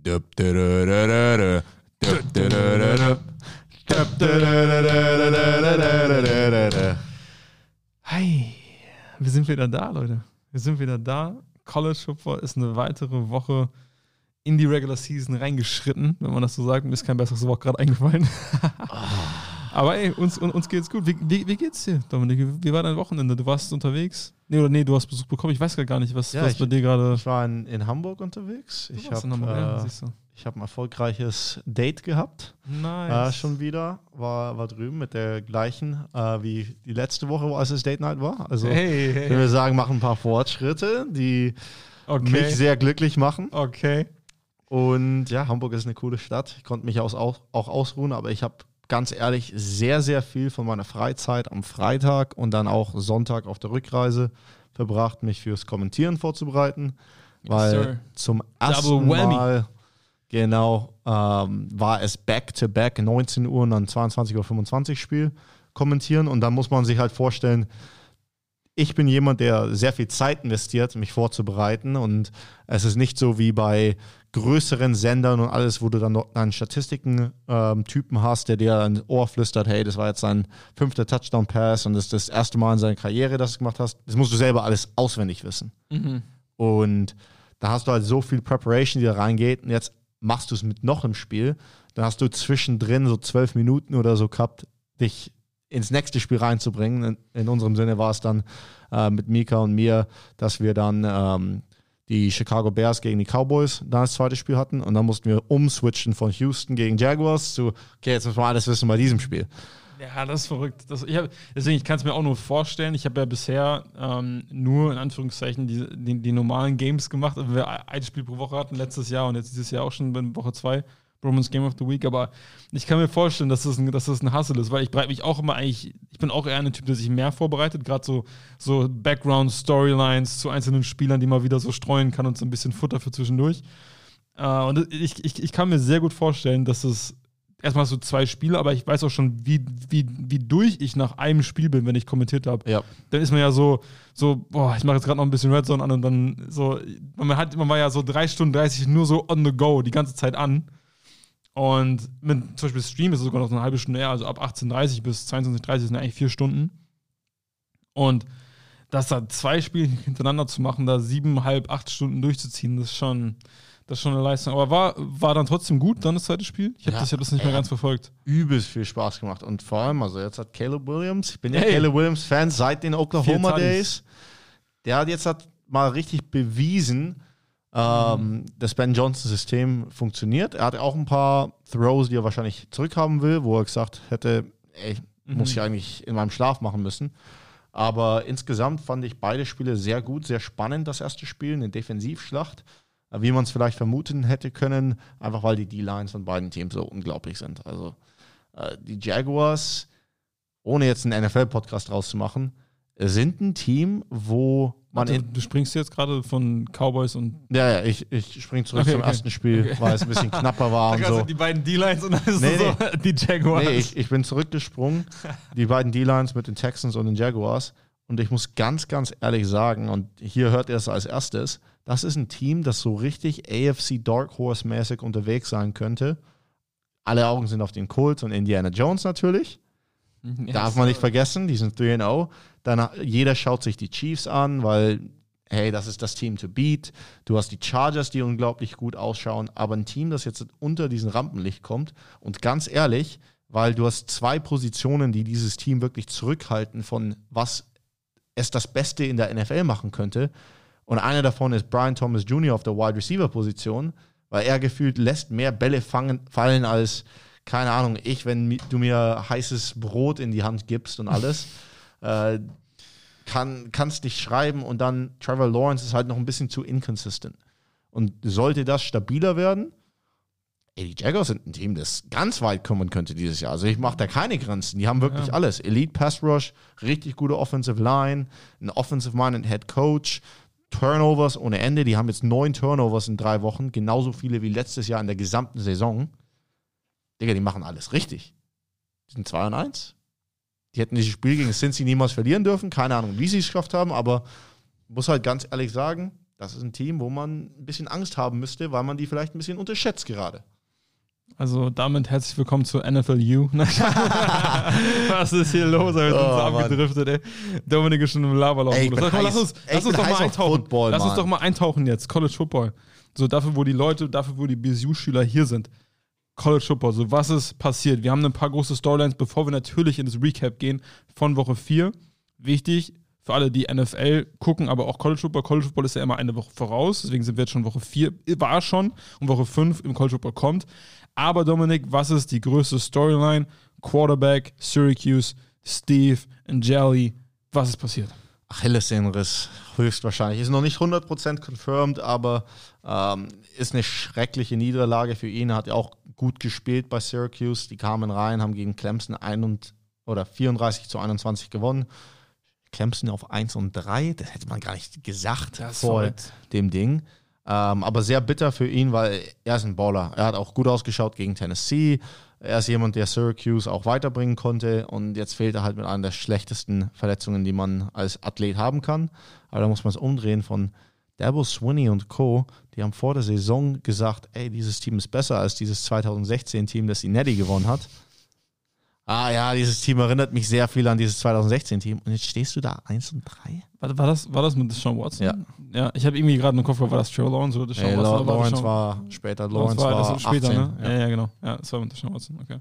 Hi, wir sind wieder da, Leute. Wir sind wieder da. College Football ist eine weitere Woche in die Regular Season reingeschritten, wenn man das so sagt. Mir ist kein besseres Wort gerade eingefallen. Aber ey, uns geht's gut. Wie geht's dir, Dominik? Wie war dein Wochenende? Du warst unterwegs? Du hast Besuch bekommen. Ich weiß gar nicht, was bei dir gerade... Ich war in Hamburg unterwegs. Ich habe ein erfolgreiches Date gehabt. Nice. Schon wieder. War drüben mit der gleichen, wie die letzte Woche, als es Date Night war. Also, ich würde sagen, machen ein paar Fortschritte, die mich sehr glücklich machen. Okay. Und ja, Hamburg ist eine coole Stadt. Ich konnte mich auch ausruhen, aber ich habe ganz ehrlich sehr, sehr viel von meiner Freizeit am Freitag und dann auch Sonntag auf der Rückreise verbracht, mich fürs Kommentieren vorzubereiten. Weil zum ersten Mal war es Back-to-Back 19 Uhr und dann 22:25 Uhr Spiel kommentieren. Und dann muss man sich halt vorstellen, ich bin jemand, der sehr viel Zeit investiert, mich vorzubereiten. Und es ist nicht so wie bei größeren Sendern und alles, wo du dann noch einen Statistiken-Typen hast, der dir ein Ohr flüstert, hey, das war jetzt sein 5. Touchdown-Pass und das ist das erste Mal in seiner Karriere, dass du gemacht hast. Das musst du selber alles auswendig wissen. Mhm. Und da hast du halt so viel Preparation, die da reingeht. Und jetzt machst du es mit noch im Spiel. Dann hast du zwischendrin so 12 Minuten oder so gehabt, dich ins nächste Spiel reinzubringen. In unserem Sinne war es dann mit Mika und mir, dass wir dann die Chicago Bears gegen die Cowboys da als zweites Spiel hatten. Und dann mussten wir umswitchen von Houston gegen Jaguars zu, okay, jetzt müssen wir alles wissen bei diesem Spiel. Ja, das ist verrückt. Ich kann es mir auch nur vorstellen. Ich habe ja bisher nur in Anführungszeichen die normalen Games gemacht. Also wir ein Spiel pro Woche hatten letztes Jahr und jetzt dieses Jahr auch schon in Woche 2 Bromans Game of the Week. Aber ich kann mir vorstellen, dass das ein Hustle ist, weil ich bereite mich auch immer ich bin auch eher ein Typ, der sich mehr vorbereitet. Gerade so Background-Storylines zu einzelnen Spielern, die man wieder so streuen kann und so ein bisschen Futter für zwischendurch. Und ich kann mir sehr gut vorstellen, dass es erstmal so 2 Spiele, aber ich weiß auch schon, wie durch ich nach einem Spiel bin, wenn ich kommentiert habe. Ja. Dann ist man ja so, ich mache jetzt gerade noch ein bisschen Red Zone an und dann so, man war ja so 3 Stunden 30 nur so on the go die ganze Zeit an. Und mit zum Beispiel Stream ist es sogar noch so eine halbe Stunde eher, also ab 18:30 bis 22:30 sind eigentlich 4 Stunden. Und das da 2 Spiele hintereinander zu machen, da 7,5, 8 Stunden durchzuziehen, das ist schon eine Leistung. Aber war dann trotzdem gut, dann das zweite Spiel? Ich habe das nicht mehr ganz verfolgt. Übelst viel Spaß gemacht. Und vor allem, also jetzt hat Caleb Williams, ich bin ja Caleb Williams-Fan seit den Oklahoma Days, der hat jetzt mal richtig bewiesen, das Ben Johnson-System funktioniert. Er hat auch ein paar Throws, die er wahrscheinlich zurückhaben will, wo er gesagt hätte, muss ich eigentlich in meinem Schlaf machen müssen. Aber insgesamt fand ich beide Spiele sehr gut, sehr spannend, das erste Spiel, eine Defensivschlacht, wie man es vielleicht vermuten hätte können, einfach weil die D-Lines von beiden Teams so unglaublich sind. Also die Jaguars, ohne jetzt einen NFL-Podcast draus zu machen, sind ein Team, wo man... Du springst jetzt gerade von Cowboys und... Ja, ich springe zurück zum ersten Spiel, weil es ein bisschen knapper war. Und so. Die beiden D-Lines und dann ist so die Jaguars. Nee, ich bin zurückgesprungen, die beiden D-Lines mit den Texans und den Jaguars. Und ich muss ganz, ganz ehrlich sagen, und hier hört ihr es als erstes, das ist ein Team, das so richtig AFC Dark Horse-mäßig unterwegs sein könnte. Alle Augen sind auf den Colts und Indiana Jones natürlich. Darf man nicht vergessen, die sind 3-0. Dann jeder schaut sich die Chiefs an, weil, hey, das ist das Team to beat. Du hast die Chargers, die unglaublich gut ausschauen, aber ein Team, das jetzt unter diesen Rampenlicht kommt. Und ganz ehrlich, weil du hast 2 Positionen, die dieses Team wirklich zurückhalten von was es das Beste in der NFL machen könnte. Und einer davon ist Brian Thomas Jr. auf der Wide Receiver Position, weil er gefühlt lässt mehr Bälle fallen als, keine Ahnung, wenn du mir heißes Brot in die Hand gibst und alles, kannst dich schreiben und dann Trevor Lawrence ist halt noch ein bisschen zu inconsistent. Und sollte das stabiler werden, die Jaguars sind ein Team, das ganz weit kommen könnte dieses Jahr. Also ich mache da keine Grenzen. Die haben wirklich alles. Elite Pass Rush, richtig gute Offensive Line, ein Offensive-Minded Head Coach, Turnovers ohne Ende. Die haben jetzt 9 Turnovers in 3 Wochen, genauso viele wie letztes Jahr in der gesamten Saison. Digga, die machen alles richtig. Die sind 2-1. Die hätten dieses Spiel gegen Cincy niemals verlieren dürfen. Keine Ahnung, wie sie es geschafft haben, aber muss halt ganz ehrlich sagen, das ist ein Team, wo man ein bisschen Angst haben müsste, weil man die vielleicht ein bisschen unterschätzt gerade. Also damit herzlich willkommen zu NFLU. Was ist hier los? Wir sind so abgedriftet, ey. Dominik ist schon im Laberlauf. Lass uns doch mal eintauchen. Football, lass uns doch mal eintauchen jetzt. College Football. So dafür, wo die BSU-Schüler hier sind. College Football. So, was ist passiert? Wir haben ein paar große Storylines, bevor wir natürlich in das Recap gehen von Woche 4. Wichtig für alle, die NFL gucken, aber auch College Football. College Football ist ja immer eine Woche voraus. Deswegen sind wir jetzt schon Woche 4, war schon. Und Woche 5 im College Football kommt. Aber Dominik, was ist die größte Storyline? Quarterback, Syracuse, Steve, Angeli. Was ist passiert? Achillessehnenriss, höchstwahrscheinlich. Ist noch nicht 100% confirmed, aber ist eine schreckliche Niederlage für ihn. Er hat ja auch gut gespielt bei Syracuse. Die kamen rein, haben gegen Clemson 34-21 gewonnen. Clemson auf 1-3, das hätte man gar nicht gesagt vor dem Ding. Aber sehr bitter für ihn, weil er ist ein Baller. Er hat auch gut ausgeschaut gegen Tennessee. Er ist jemand, der Syracuse auch weiterbringen konnte. Und jetzt fehlt er halt mit einer der schlechtesten Verletzungen, die man als Athlet haben kann. Aber da muss man es umdrehen von Dabo Swinney und Co. Die haben vor der Saison gesagt, ey, dieses Team ist besser als dieses 2016-Team, das die Nettie gewonnen hat. Ah ja, dieses Team erinnert mich sehr viel an dieses 2016-Team. Und jetzt stehst du da 1-3? War das mit Deshaun Watson? Ja. Ich habe irgendwie gerade im Kopf, war das Trevor Lawrence oder Deshaun Watson? Lawrence war später, Lawrence war das später, 18. Ne? Ja, genau. Ja, das war mit Deshaun Watson, okay.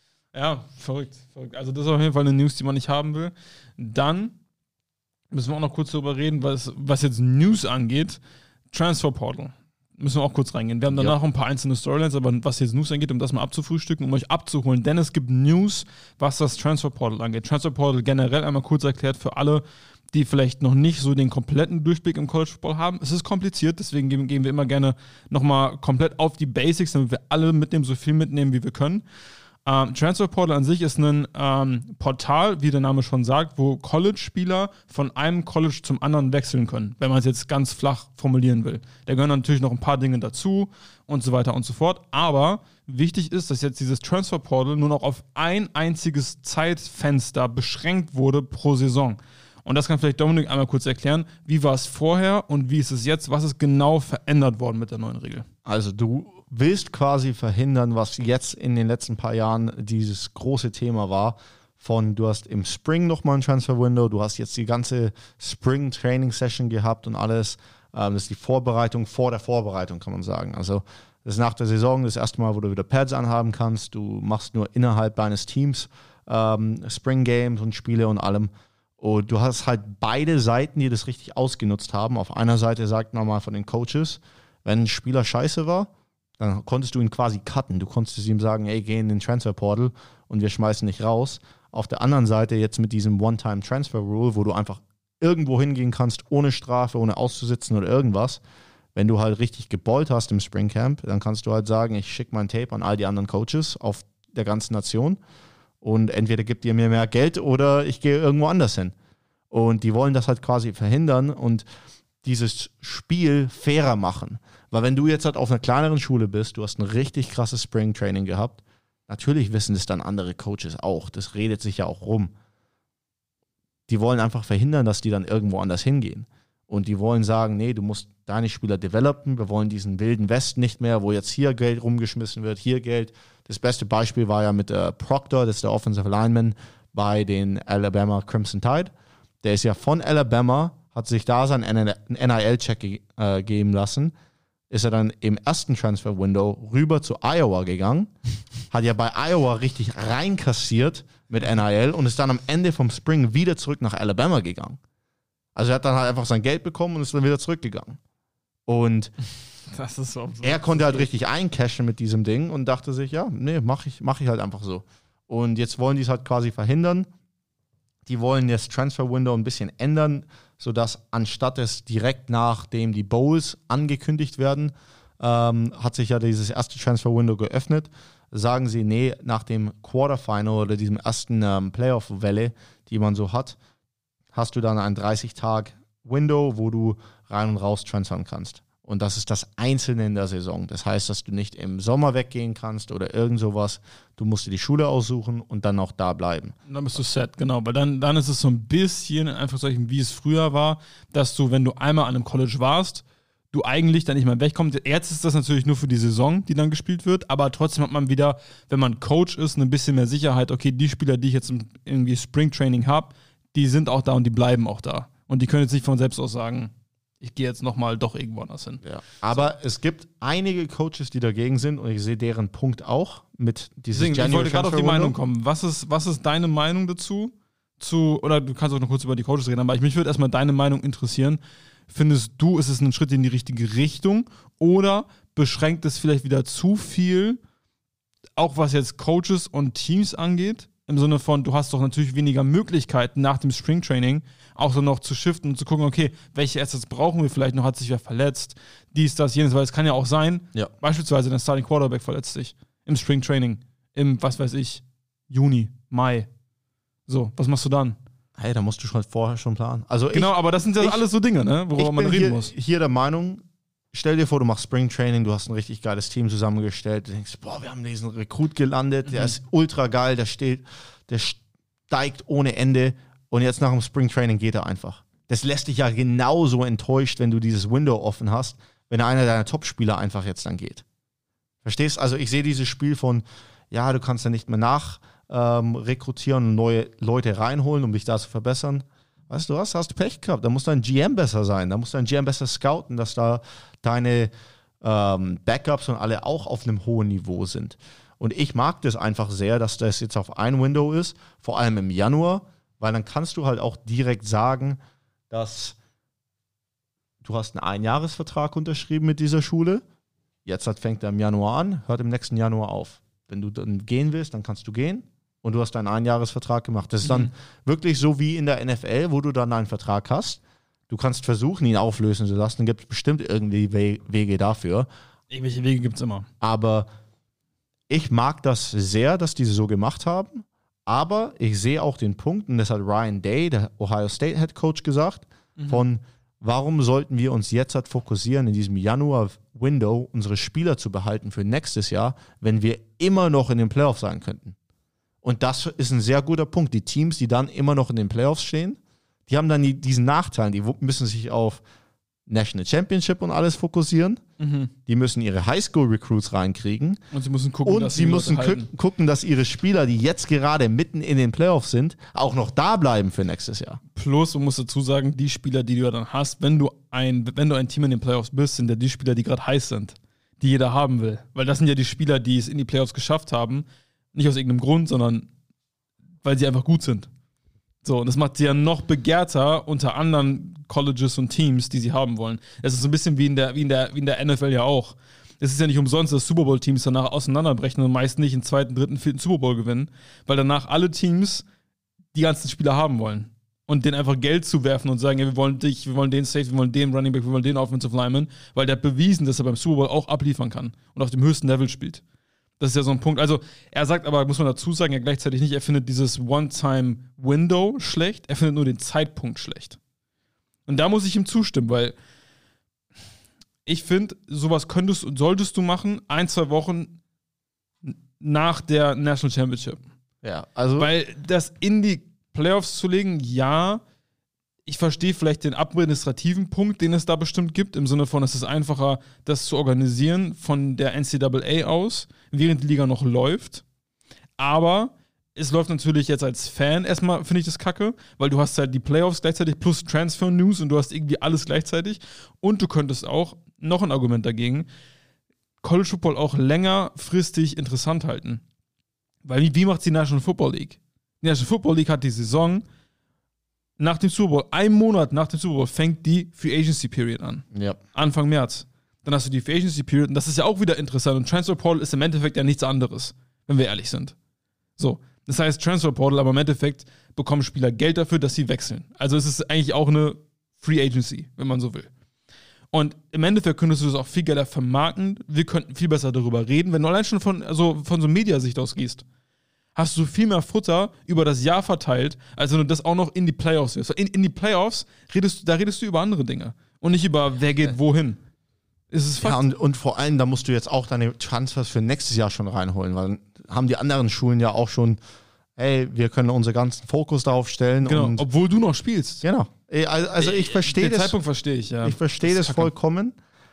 Ja, verrückt. Also das ist auf jeden Fall eine News, die man nicht haben will. Dann müssen wir auch noch kurz darüber reden, was jetzt News angeht. Transfer Portal. Müssen wir auch kurz reingehen. Wir haben danach ein paar einzelne Storylines, aber was jetzt News angeht, um das mal abzufrühstücken, um euch abzuholen, denn es gibt News, was das Transfer Portal angeht. Transfer Portal generell einmal kurz erklärt für alle, die vielleicht noch nicht so den kompletten Durchblick im College Football haben. Es ist kompliziert, deswegen gehen wir immer gerne nochmal komplett auf die Basics, damit wir alle mitnehmen, so viel mitnehmen, wie wir können. Transfer Portal an sich ist ein Portal, wie der Name schon sagt, wo College-Spieler von einem College zum anderen wechseln können, wenn man es jetzt ganz flach formulieren will. Da gehören natürlich noch ein paar Dinge dazu und so weiter und so fort. Aber wichtig ist, dass jetzt dieses Transfer Portal nur noch auf ein einziges Zeitfenster beschränkt wurde pro Saison. Und das kann vielleicht Dominik einmal kurz erklären. Wie war es vorher und wie ist es jetzt? Was ist genau verändert worden mit der neuen Regel? Also du willst quasi verhindern, was jetzt in den letzten paar Jahren dieses große Thema war, du hast im Spring nochmal ein Transfer-Window, du hast jetzt die ganze Spring-Training-Session gehabt und alles. Das ist die Vorbereitung vor der Vorbereitung, kann man sagen. Also das ist nach der Saison das erste Mal, wo du wieder Pads anhaben kannst. Du machst nur innerhalb deines Teams Spring-Games und Spiele und allem. Und du hast halt beide Seiten, die das richtig ausgenutzt haben. Auf einer Seite sagt man mal von den Coaches, wenn ein Spieler scheiße war, dann konntest du ihn quasi cutten. Du konntest ihm sagen, ey, geh in den Transfer-Portal und wir schmeißen dich raus. Auf der anderen Seite jetzt mit diesem One-Time-Transfer-Rule, wo du einfach irgendwo hingehen kannst, ohne Strafe, ohne auszusitzen oder irgendwas. Wenn du halt richtig geballt hast im Springcamp, dann kannst du halt sagen, ich schicke mein Tape an all die anderen Coaches auf der ganzen Nation und entweder gibt ihr mir mehr Geld oder ich gehe irgendwo anders hin. Und die wollen das halt quasi verhindern und dieses Spiel fairer machen. Weil wenn du jetzt halt auf einer kleineren Schule bist, du hast ein richtig krasses Spring-Training gehabt, natürlich wissen das dann andere Coaches auch. Das redet sich ja auch rum. Die wollen einfach verhindern, dass die dann irgendwo anders hingehen. Und die wollen sagen, nee, du musst deine Spieler developen, wir wollen diesen wilden Westen nicht mehr, wo jetzt hier Geld rumgeschmissen wird, hier Geld. Das beste Beispiel war ja mit Proctor, das ist der Offensive Lineman bei den Alabama Crimson Tide. Der ist ja von Alabama, hat sich da seinen NIL-Check geben lassen, ist er dann im ersten Transfer-Window rüber zu Iowa gegangen, hat ja bei Iowa richtig reinkassiert mit NIL und ist dann am Ende vom Spring wieder zurück nach Alabama gegangen. Also er hat dann halt einfach sein Geld bekommen und ist dann wieder zurückgegangen. Und das ist so er konnte halt richtig eincashen mit diesem Ding und dachte sich, ja, nee, mach ich halt einfach so. Und jetzt wollen die es halt quasi verhindern. Die wollen das Transfer-Window ein bisschen ändern, sodass anstatt es direkt nachdem die Bowls angekündigt werden, hat sich ja dieses erste Transfer-Window geöffnet, sagen sie, nee, nach dem Quarterfinal oder diesem ersten Playoff-Welle, die man so hat, hast du dann ein 30-Tag-Window, wo du rein und raus transfern kannst. Und das ist das Einzelne in der Saison. Das heißt, dass du nicht im Sommer weggehen kannst oder irgend sowas. Du musst dir die Schule aussuchen und dann auch da bleiben. Und dann bist du set, genau. Weil dann ist es so ein bisschen, in Anführungszeichen, wie es früher war, dass du, wenn du einmal an einem College warst, du eigentlich dann nicht mehr wegkommst. Jetzt ist das natürlich nur für die Saison, die dann gespielt wird, aber trotzdem hat man wieder, wenn man Coach ist, ein bisschen mehr Sicherheit. Okay, die Spieler, die ich jetzt irgendwie Springtraining habe, die sind auch da und die bleiben auch da. Und die können jetzt nicht von selbst aus sagen, ich gehe jetzt nochmal doch irgendwo anders hin. Ja. Aber es gibt einige Coaches, die dagegen sind und ich sehe deren Punkt auch mit dieses Deswegen, ich wollte gerade auf die Meinung kommen. Was ist deine Meinung dazu? Oder du kannst auch noch kurz über die Coaches reden, aber mich würde erstmal deine Meinung interessieren. Findest du, ist es ein Schritt in die richtige Richtung oder beschränkt es vielleicht wieder zu viel, auch was jetzt Coaches und Teams angeht? Im Sinne von, du hast doch natürlich weniger Möglichkeiten nach dem Springtraining auch so noch zu shiften und zu gucken, okay, welche Assets brauchen wir vielleicht noch, hat sich wer verletzt, dies, das, jenes, weil es kann ja auch sein, beispielsweise der Starting Quarterback verletzt sich im Springtraining, im, was weiß ich, Juni, Mai. So, was machst du dann? Hey, da musst du schon vorher schon planen. Also genau, aber das sind ja alles so Dinge, ne, worüber man reden muss. Ich bin hier der Meinung, stell dir vor, du machst Springtraining, du hast ein richtig geiles Team zusammengestellt, du denkst, boah, wir haben diesen Rekrut gelandet, der ist ultra geil, der steigt ohne Ende und jetzt nach dem Springtraining geht er einfach. Das lässt dich ja genauso enttäuscht, wenn du dieses Window offen hast, wenn einer deiner Topspieler einfach jetzt dann geht. Verstehst? Also ich sehe dieses Spiel von, ja, du kannst ja nicht mehr rekrutieren und neue Leute reinholen, um dich da zu verbessern. Weißt du was, hast du Pech gehabt, da muss dein GM besser sein, da muss dein GM besser scouten, dass da deine Backups und alle auch auf einem hohen Niveau sind. Und ich mag das einfach sehr, dass das jetzt auf ein Window ist, vor allem im Januar, weil dann kannst du halt auch direkt sagen, dass du hast einen Einjahresvertrag unterschrieben mit dieser Schule, jetzt fängt er im Januar an, hört im nächsten Januar auf. Wenn du dann gehen willst, dann kannst du gehen. Und du hast deinen Einjahresvertrag gemacht. Das ist dann wirklich so wie in der NFL, wo du dann einen Vertrag hast. Du kannst versuchen, ihn auflösen zu lassen. Dann gibt es bestimmt irgendwie Wege dafür. Irgendwelche Wege gibt es immer. Aber ich mag das sehr, dass die so gemacht haben. Aber ich sehe auch den Punkt, und das hat Ryan Day, der Ohio State Head Coach, gesagt, von warum sollten wir uns jetzt halt fokussieren, in diesem Januar-Window unsere Spieler zu behalten für nächstes Jahr, wenn wir immer noch in den Playoffs sein könnten. Und das ist ein sehr guter Punkt. Die Teams, die dann immer noch in den Playoffs stehen, die haben dann diesen Nachteil. Die müssen sich auf National Championship und alles fokussieren. Die müssen ihre Highschool-Recruits reinkriegen. Und sie müssen gucken, dass ihre Spieler, die jetzt gerade mitten in den Playoffs sind, auch noch da bleiben für nächstes Jahr. Plus, man muss dazu sagen, die Spieler, die du ja dann hast, wenn du ein Team in den Playoffs bist, sind ja die Spieler, die gerade heiß sind, die jeder haben will. Weil das sind ja die Spieler, die es in die Playoffs geschafft haben. Nicht aus irgendeinem Grund, sondern weil sie einfach gut sind. So, und das macht sie ja noch begehrter unter anderen Colleges und Teams, die sie haben wollen. Es ist so ein bisschen wie in der NFL ja auch. Es ist ja nicht umsonst, dass Super Bowl-Teams danach auseinanderbrechen und meist nicht im 2., 3., 4. Super Bowl gewinnen, weil danach alle Teams die ganzen Spieler haben wollen. Und denen einfach Geld zuwerfen und sagen, ja, wir wollen dich, wir wollen den Safety, wir wollen den Running Back, wir wollen den Offensive Lineman, weil der hat bewiesen, dass er beim Super Bowl auch abliefern kann und auf dem höchsten Level spielt. Das ist ja so ein Punkt. Also, er sagt aber, muss man dazu sagen, ja gleichzeitig nicht, er findet dieses One-Time-Window schlecht, er findet nur den Zeitpunkt schlecht. Und da muss ich ihm zustimmen, weil ich finde, sowas solltest du machen, 1-2 Wochen nach der National Championship. Ja, also. Weil das in die Playoffs zu legen, ja, ich verstehe vielleicht den administrativen Punkt, den es da bestimmt gibt, im Sinne von, es ist einfacher, das zu organisieren von der NCAA aus, während die Liga noch läuft. Aber es läuft natürlich jetzt als Fan erstmal, finde ich das kacke, weil du hast halt die Playoffs gleichzeitig plus Transfer News und du hast irgendwie alles gleichzeitig. Und du könntest auch, noch ein Argument dagegen, College Football auch längerfristig interessant halten. Weil wie macht die National Football League? Die National Football League hat die Saison nach dem Super Bowl, einen Monat nach dem Super Bowl, fängt die Free Agency Period an. Ja. Anfang März. Dann hast du die Free Agency Period und das ist ja auch wieder interessant. Und Transfer Portal ist im Endeffekt ja nichts anderes, wenn wir ehrlich sind. So. Das heißt Transfer Portal, aber im Endeffekt bekommen Spieler Geld dafür, dass sie wechseln. Also es ist eigentlich auch eine Free Agency, wenn man so will. Und im Endeffekt könntest du das auch viel geiler vermarkten. Wir könnten viel besser darüber reden, wenn du allein schon von so Mediasicht aus gehst. Hast du viel mehr Futter über das Jahr verteilt, als wenn du das auch noch in die Playoffs wirst. In die Playoffs redest du über andere Dinge und nicht über wer geht wohin. Ja, und vor allem, da musst du jetzt auch deine Transfers für nächstes Jahr schon reinholen, weil haben die anderen Schulen ja auch schon, hey, wir können unseren ganzen Fokus darauf stellen. Genau, und obwohl du noch spielst. Genau. Also ich verstehe das. Den Zeitpunkt verstehe ich, ja. Ich verstehe das vollkommen,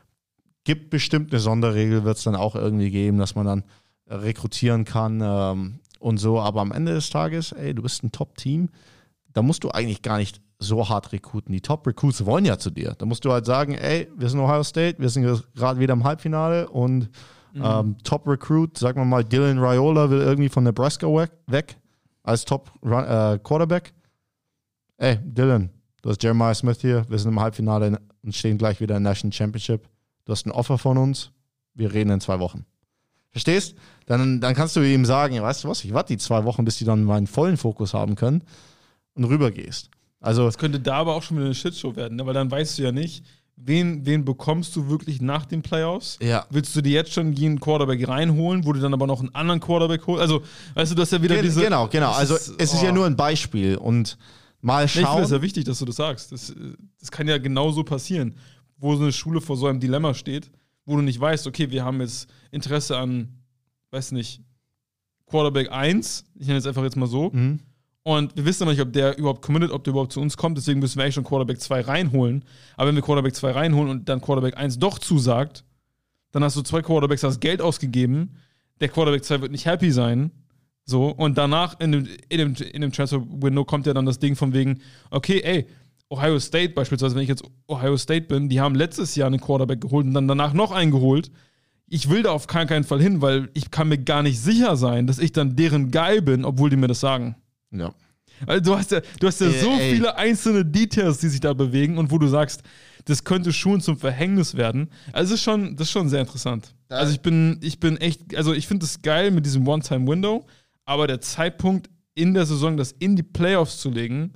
gibt bestimmt eine Sonderregel, wird es dann auch irgendwie geben, dass man dann rekrutieren kann und so. Aber am Ende des Tages, ey, du bist ein Top-Team, da musst du eigentlich gar nicht so hart rekruten. Die Top-Recruits wollen ja zu dir. Da musst du halt sagen, ey, wir sind Ohio State, wir sind gerade wieder im Halbfinale und Top-Recruit, sagen wir mal, Dylan Raiola will irgendwie von Nebraska weg als Top-Quarterback. Ey, Dylan, du hast Jeremiah Smith hier, wir sind im Halbfinale und stehen gleich wieder in der National Championship. Du hast ein Offer von uns, wir reden in 2 Wochen. Verstehst? Dann kannst du ihm sagen, weißt du was, ich warte die 2 Wochen, bis die dann meinen vollen Fokus haben können und rübergehst. Also, das könnte da aber auch schon wieder eine Shitshow werden, ne? Weil dann weißt du ja nicht, wen bekommst du wirklich nach den Playoffs? Ja. Willst du dir jetzt schon jeden Quarterback reinholen, wo du dann aber noch einen anderen Quarterback holst? Also, weißt du, dass ja wieder diese... Genau. Also, es ist ja nur ein Beispiel und mal schauen... Ich finde es ja wichtig, dass du das sagst. Das kann ja genauso passieren, wo so eine Schule vor so einem Dilemma steht, wo du nicht weißt, okay, wir haben jetzt Interesse an, weiß nicht, Quarterback 1, ich nenne es einfach jetzt mal so, und wir wissen aber nicht, ob der überhaupt committed, ob der überhaupt zu uns kommt, deswegen müssen wir eigentlich schon Quarterback 2 reinholen. Aber wenn wir Quarterback 2 reinholen und dann Quarterback 1 doch zusagt, dann hast du 2 Quarterbacks, hast Geld ausgegeben, der Quarterback 2 wird nicht happy sein, so, und danach in dem Transfer-Window kommt ja dann das Ding von wegen, okay, ey, Ohio State beispielsweise, wenn ich jetzt Ohio State bin, die haben letztes Jahr einen Quarterback geholt und dann danach noch einen geholt. Ich will da auf keinen Fall hin, weil ich kann mir gar nicht sicher sein, dass ich dann deren Guy bin, obwohl die mir das sagen. Ja. Also du hast ja so viele einzelne Details, die sich da bewegen und wo du sagst, das könnte schon zum Verhängnis werden. Also das ist schon sehr interessant. Also ich bin echt, also ich finde es geil mit diesem One-Time-Window, aber der Zeitpunkt in der Saison, das in die Playoffs zu legen,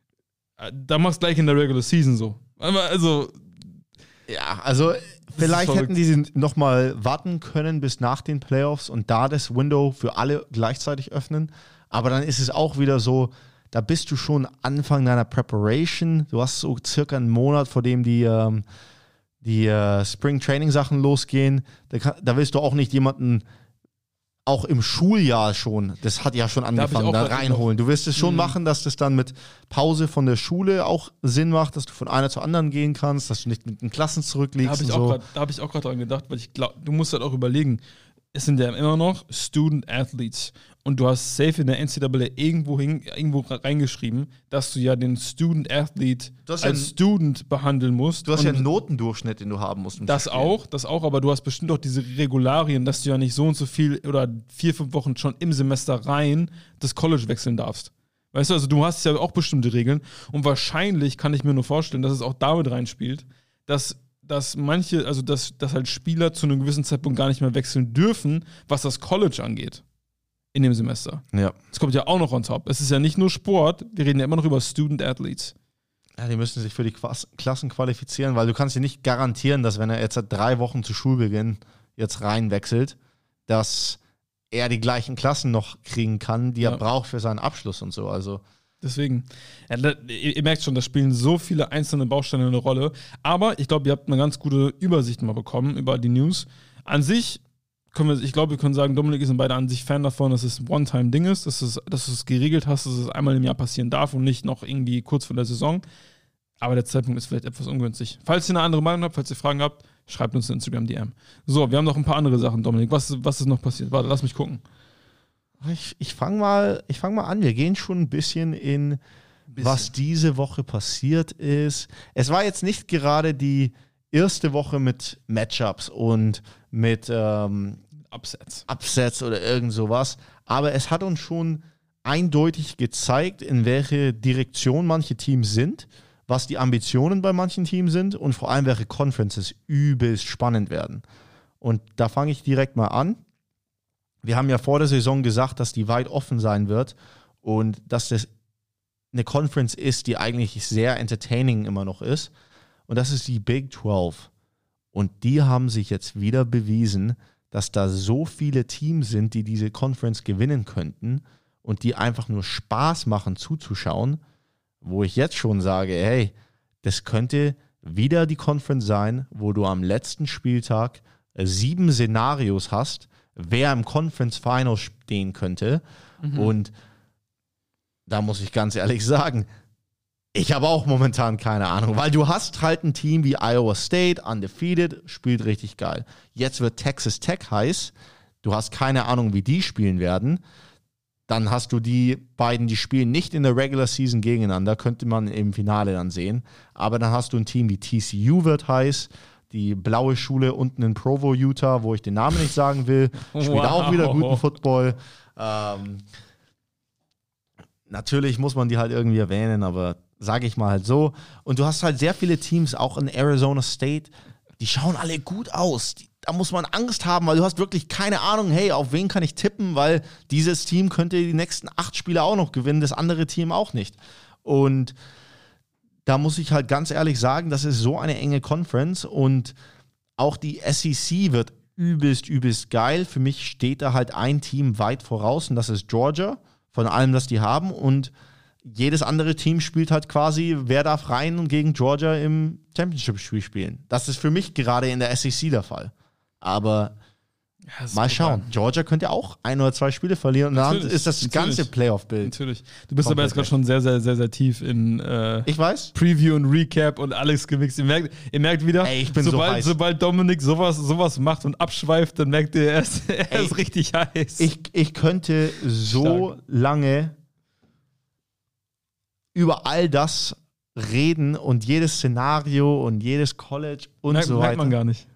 da machst du gleich in der Regular Season so. Also ja, also vielleicht hätten die nochmal warten können bis nach den Playoffs und da das Window für alle gleichzeitig öffnen. Aber dann ist es auch wieder so, da bist du schon Anfang deiner Preparation. Du hast so circa einen Monat, vor dem die Spring-Training-Sachen losgehen. Da willst du auch nicht jemanden, auch im Schuljahr schon, das hat ja schon angefangen, da reinholen. Du wirst es schon machen, dass das dann mit Pause von der Schule auch Sinn macht, dass du von einer zur anderen gehen kannst, dass du nicht mit den Klassen zurückliegst. Da habe ich auch gerade dran gedacht, weil ich glaube, du musst halt auch überlegen, es sind ja immer noch Student Athletes und du hast safe in der NCAA irgendwo reingeschrieben, dass du ja den Student Athlete als Student behandeln musst. Du hast ja einen Notendurchschnitt, den du haben musst. Das auch, aber du hast bestimmt auch diese Regularien, dass du ja nicht so und so viel oder 4-5 Wochen schon im Semester rein das College wechseln darfst. Weißt du, also du hast ja auch bestimmte Regeln und wahrscheinlich kann ich mir nur vorstellen, dass es auch damit reinspielt, dass manche, also dass halt Spieler zu einem gewissen Zeitpunkt gar nicht mehr wechseln dürfen, was das College angeht. In dem Semester. Ja. Das kommt ja auch noch on top. Es ist ja nicht nur Sport, wir reden ja immer noch über Student Athletes. Ja, die müssen sich für die Klassen qualifizieren, weil du kannst dir nicht garantieren, dass wenn er jetzt seit 3 Wochen zu Schulbeginn jetzt reinwechselt, dass er die gleichen Klassen noch kriegen kann, die er braucht für seinen Abschluss und so. Also deswegen, ihr merkt schon, da spielen so viele einzelne Bausteine eine Rolle. Aber ich glaube, ihr habt eine ganz gute Übersicht mal bekommen über die News. An sich wir können sagen, Dominik sind beide an sich Fan davon, dass es ein One-Time-Ding ist, dass du es geregelt hast, dass es einmal im Jahr passieren darf und nicht noch irgendwie kurz vor der Saison. Aber der Zeitpunkt ist vielleicht etwas ungünstig. Falls ihr eine andere Meinung habt, falls ihr Fragen habt, schreibt uns eine Instagram-DM. So, wir haben noch ein paar andere Sachen, Dominik. Was ist noch passiert? Warte, lass mich gucken. Ich fang mal an. Wir gehen schon ein bisschen in, was diese Woche passiert ist. Es war jetzt nicht gerade die erste Woche mit Matchups und mit Upsets oder irgend sowas. Aber es hat uns schon eindeutig gezeigt, in welche Direktion manche Teams sind, was die Ambitionen bei manchen Teams sind und vor allem, welche Conferences übelst spannend werden. Und da fange ich direkt mal an. Wir haben ja vor der Saison gesagt, dass die weit offen sein wird und dass das eine Conference ist, die eigentlich sehr entertaining immer noch ist. Und das ist die Big 12. Und die haben sich jetzt wieder bewiesen, dass da so viele Teams sind, die diese Conference gewinnen könnten und die einfach nur Spaß machen zuzuschauen, wo ich jetzt schon sage, hey, das könnte wieder die Conference sein, wo du am letzten Spieltag 7 Szenarios hast, wer im Conference Final stehen könnte. Und da muss ich ganz ehrlich sagen, Ich habe auch momentan keine Ahnung, weil du hast halt ein Team wie Iowa State, undefeated, spielt richtig geil. Jetzt wird Texas Tech heiß. Du hast keine Ahnung, wie die spielen werden. Dann hast du die beiden, die spielen nicht in der Regular Season gegeneinander, könnte man im Finale dann sehen. Aber dann hast du ein Team wie TCU wird heiß, die blaue Schule unten in Provo, Utah, wo ich den Namen nicht sagen will, spielt auch wieder guten Football. Natürlich muss man die halt irgendwie erwähnen, aber sage ich mal halt so. Und du hast halt sehr viele Teams, auch in Arizona State, die schauen alle gut aus. Da muss man Angst haben, weil du hast wirklich keine Ahnung, hey, auf wen kann ich tippen, weil dieses Team könnte die nächsten 8 Spiele auch noch gewinnen, das andere Team auch nicht. Und da muss ich halt ganz ehrlich sagen, das ist so eine enge Conference und auch die SEC wird übelst geil. Für mich steht da halt ein Team weit voraus und das ist Georgia, von allem, das die haben, und jedes andere Team spielt halt quasi, wer darf rein und gegen Georgia im Championship-Spiel spielen. Das ist für mich gerade in der SEC der Fall. Aber ja, mal schauen. Georgia könnte auch 1 oder 2 Spiele verlieren und dann ist das ganze Playoff-Bild. Natürlich. Du bist aber jetzt gerade schon sehr tief in ich weiß. Preview und Recap und alles gemixt. Ihr merkt wieder, ey, ich bin sobald Dominik sowas macht und abschweift, dann merkt ihr, er ist richtig heiß. Ich könnte so lange über all das reden und jedes Szenario und jedes College und so weiter. Merkt man gar nicht.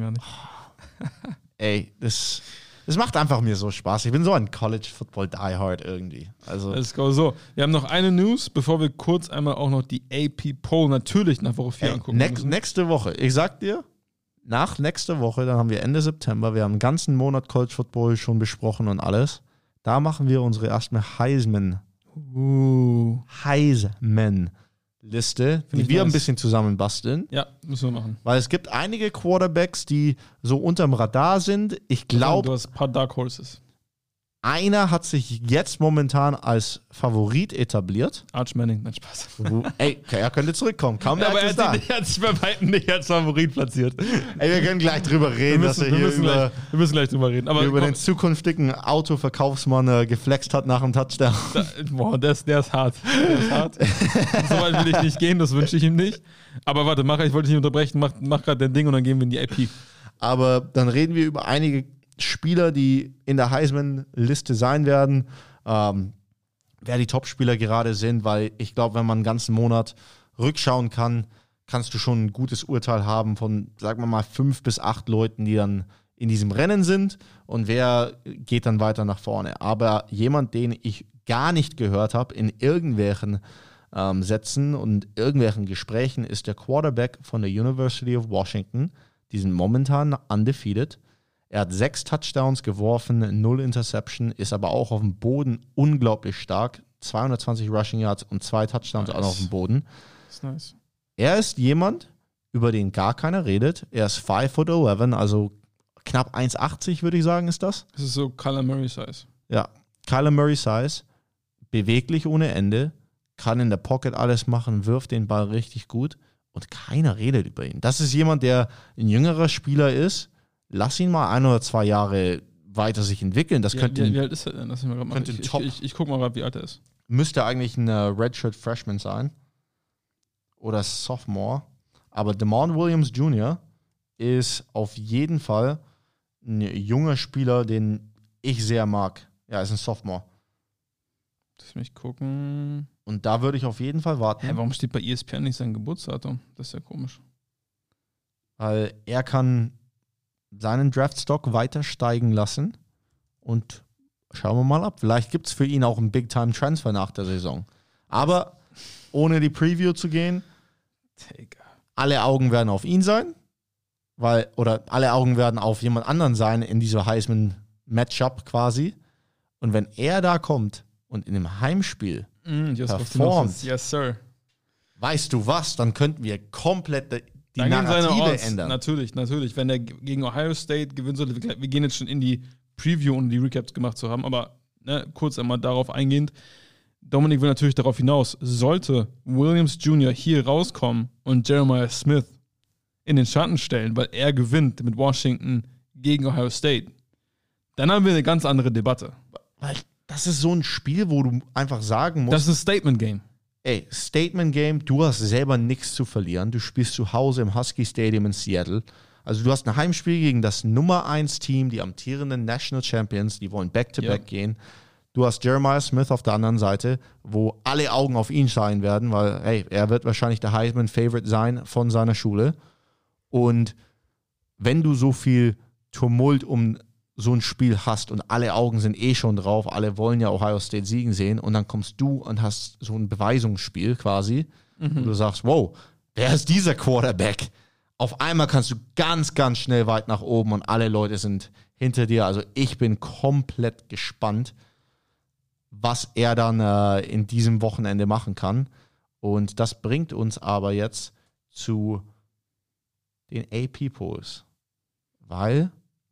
Ey, das macht einfach mir so Spaß. Ich bin so ein College-Football-Diehard irgendwie. Also let's go. So, wir haben noch eine News, bevor wir kurz einmal auch noch die AP-Poll natürlich nach Woche 4 angucken müssen. Nächste Woche, ich sag dir, nach nächster Woche, dann haben wir Ende September, wir haben einen ganzen Monat College-Football schon besprochen und alles. Da machen wir unsere erste Heisman-Liste, die wir ein bisschen zusammen basteln. Ja, müssen wir machen. Weil es gibt einige Quarterbacks, die so unterm Radar sind. Ich glaube, du hast ein paar Dark Horses. Einer hat sich jetzt momentan als Favorit etabliert. Arch Manning, nein, Spaß. Ey, er könnte zurückkommen. Kaum ja, aber er hat sich bei weitem nicht als Favorit platziert. Ey, wir können gleich drüber reden, wir müssen gleich drüber reden. Aber über den zukünftigen Autoverkaufsmann geflext hat nach dem Touchdown. Der ist hart. So weit will ich nicht gehen, das wünsche ich ihm nicht. Aber warte, ich wollte dich nicht unterbrechen, mach gerade dein Ding und dann gehen wir in die IP. Aber dann reden wir über einige Spieler, die in der Heisman-Liste sein werden, wer die Top-Spieler gerade sind, weil ich glaube, wenn man einen ganzen Monat rückschauen kann, kannst du schon ein gutes Urteil haben von, sagen wir mal, 5 bis 8 Leuten, die dann in diesem Rennen sind und wer geht dann weiter nach vorne. Aber jemand, den ich gar nicht gehört habe in irgendwelchen Sätzen und irgendwelchen Gesprächen, ist der Quarterback von der University of Washington. Die sind momentan undefeated. Er hat 6 Touchdowns geworfen, 0 Interception, ist aber auch auf dem Boden unglaublich stark. 220 Rushing Yards und 2 Touchdowns auch noch auf dem Boden. Das ist nice. Er ist jemand, über den gar keiner redet. Er ist 5'11", also knapp 1,80 würde ich sagen, ist das. Das ist so Kyler Murray Size. Ja, Kyler Murray Size, beweglich ohne Ende, kann in der Pocket alles machen, wirft den Ball richtig gut und keiner redet über ihn. Das ist jemand, der ein jüngerer Spieler ist. Lass ihn mal 1 oder 2 Jahre weiter sich entwickeln. Das könnte wie alt ist er denn? Lass mich mal mal. Ich guck mal gerade, wie alt er ist. Müsste eigentlich ein Redshirt Freshman sein. Oder Sophomore. Aber DeMond Williams Jr. ist auf jeden Fall ein junger Spieler, den ich sehr mag. Ja, ist ein Sophomore. Lass mich gucken. Und da würde ich auf jeden Fall warten. Warum steht bei ESPN nicht sein Geburtsdatum? Das ist ja komisch. Weil er kann seinen Draftstock weiter steigen lassen und schauen wir mal ab. Vielleicht gibt es für ihn auch einen Big-Time-Transfer nach der Saison. Aber ohne die Preview zu gehen, alle Augen werden auf ihn sein, oder alle Augen werden auf jemand anderen sein in dieser Heisman-Matchup quasi. Und wenn er da kommt und in einem Heimspiel performt, yes, sir. Weißt du was, dann könnten wir komplett die Narrative ändern. Natürlich. Wenn er gegen Ohio State gewinnt sollte, wir gehen jetzt schon in die Preview, ohne die Recaps gemacht zu haben, aber kurz einmal darauf eingehend. Dominik will natürlich darauf hinaus, sollte Williams Jr. hier rauskommen und Jeremiah Smith in den Schatten stellen, weil er gewinnt mit Washington gegen Ohio State, dann haben wir eine ganz andere Debatte. Weil das ist so ein Spiel, wo du einfach sagen musst. Das ist ein Statement-Game. ey, Statement Game, du hast selber nichts zu verlieren. Du spielst zu Hause im Husky Stadium in Seattle. Also du hast ein Heimspiel gegen das Nummer 1 Team, die amtierenden National Champions, die wollen Back-to-Back gehen. Du hast Jeremiah Smith auf der anderen Seite, wo alle Augen auf ihn scheinen werden, weil, hey, er wird wahrscheinlich der Heisman-Favorite sein von seiner Schule. Und wenn du so viel Tumult um so ein Spiel hast und alle Augen sind schon drauf, alle wollen ja Ohio State siegen sehen und dann kommst du und hast so ein Beweisungsspiel quasi, wo du sagst, wow, wer ist dieser Quarterback? Auf einmal kannst du ganz, ganz schnell weit nach oben und alle Leute sind hinter dir. Also ich bin komplett gespannt, was er dann in diesem Wochenende machen kann. Und das bringt uns aber jetzt zu den AP-Polls, weil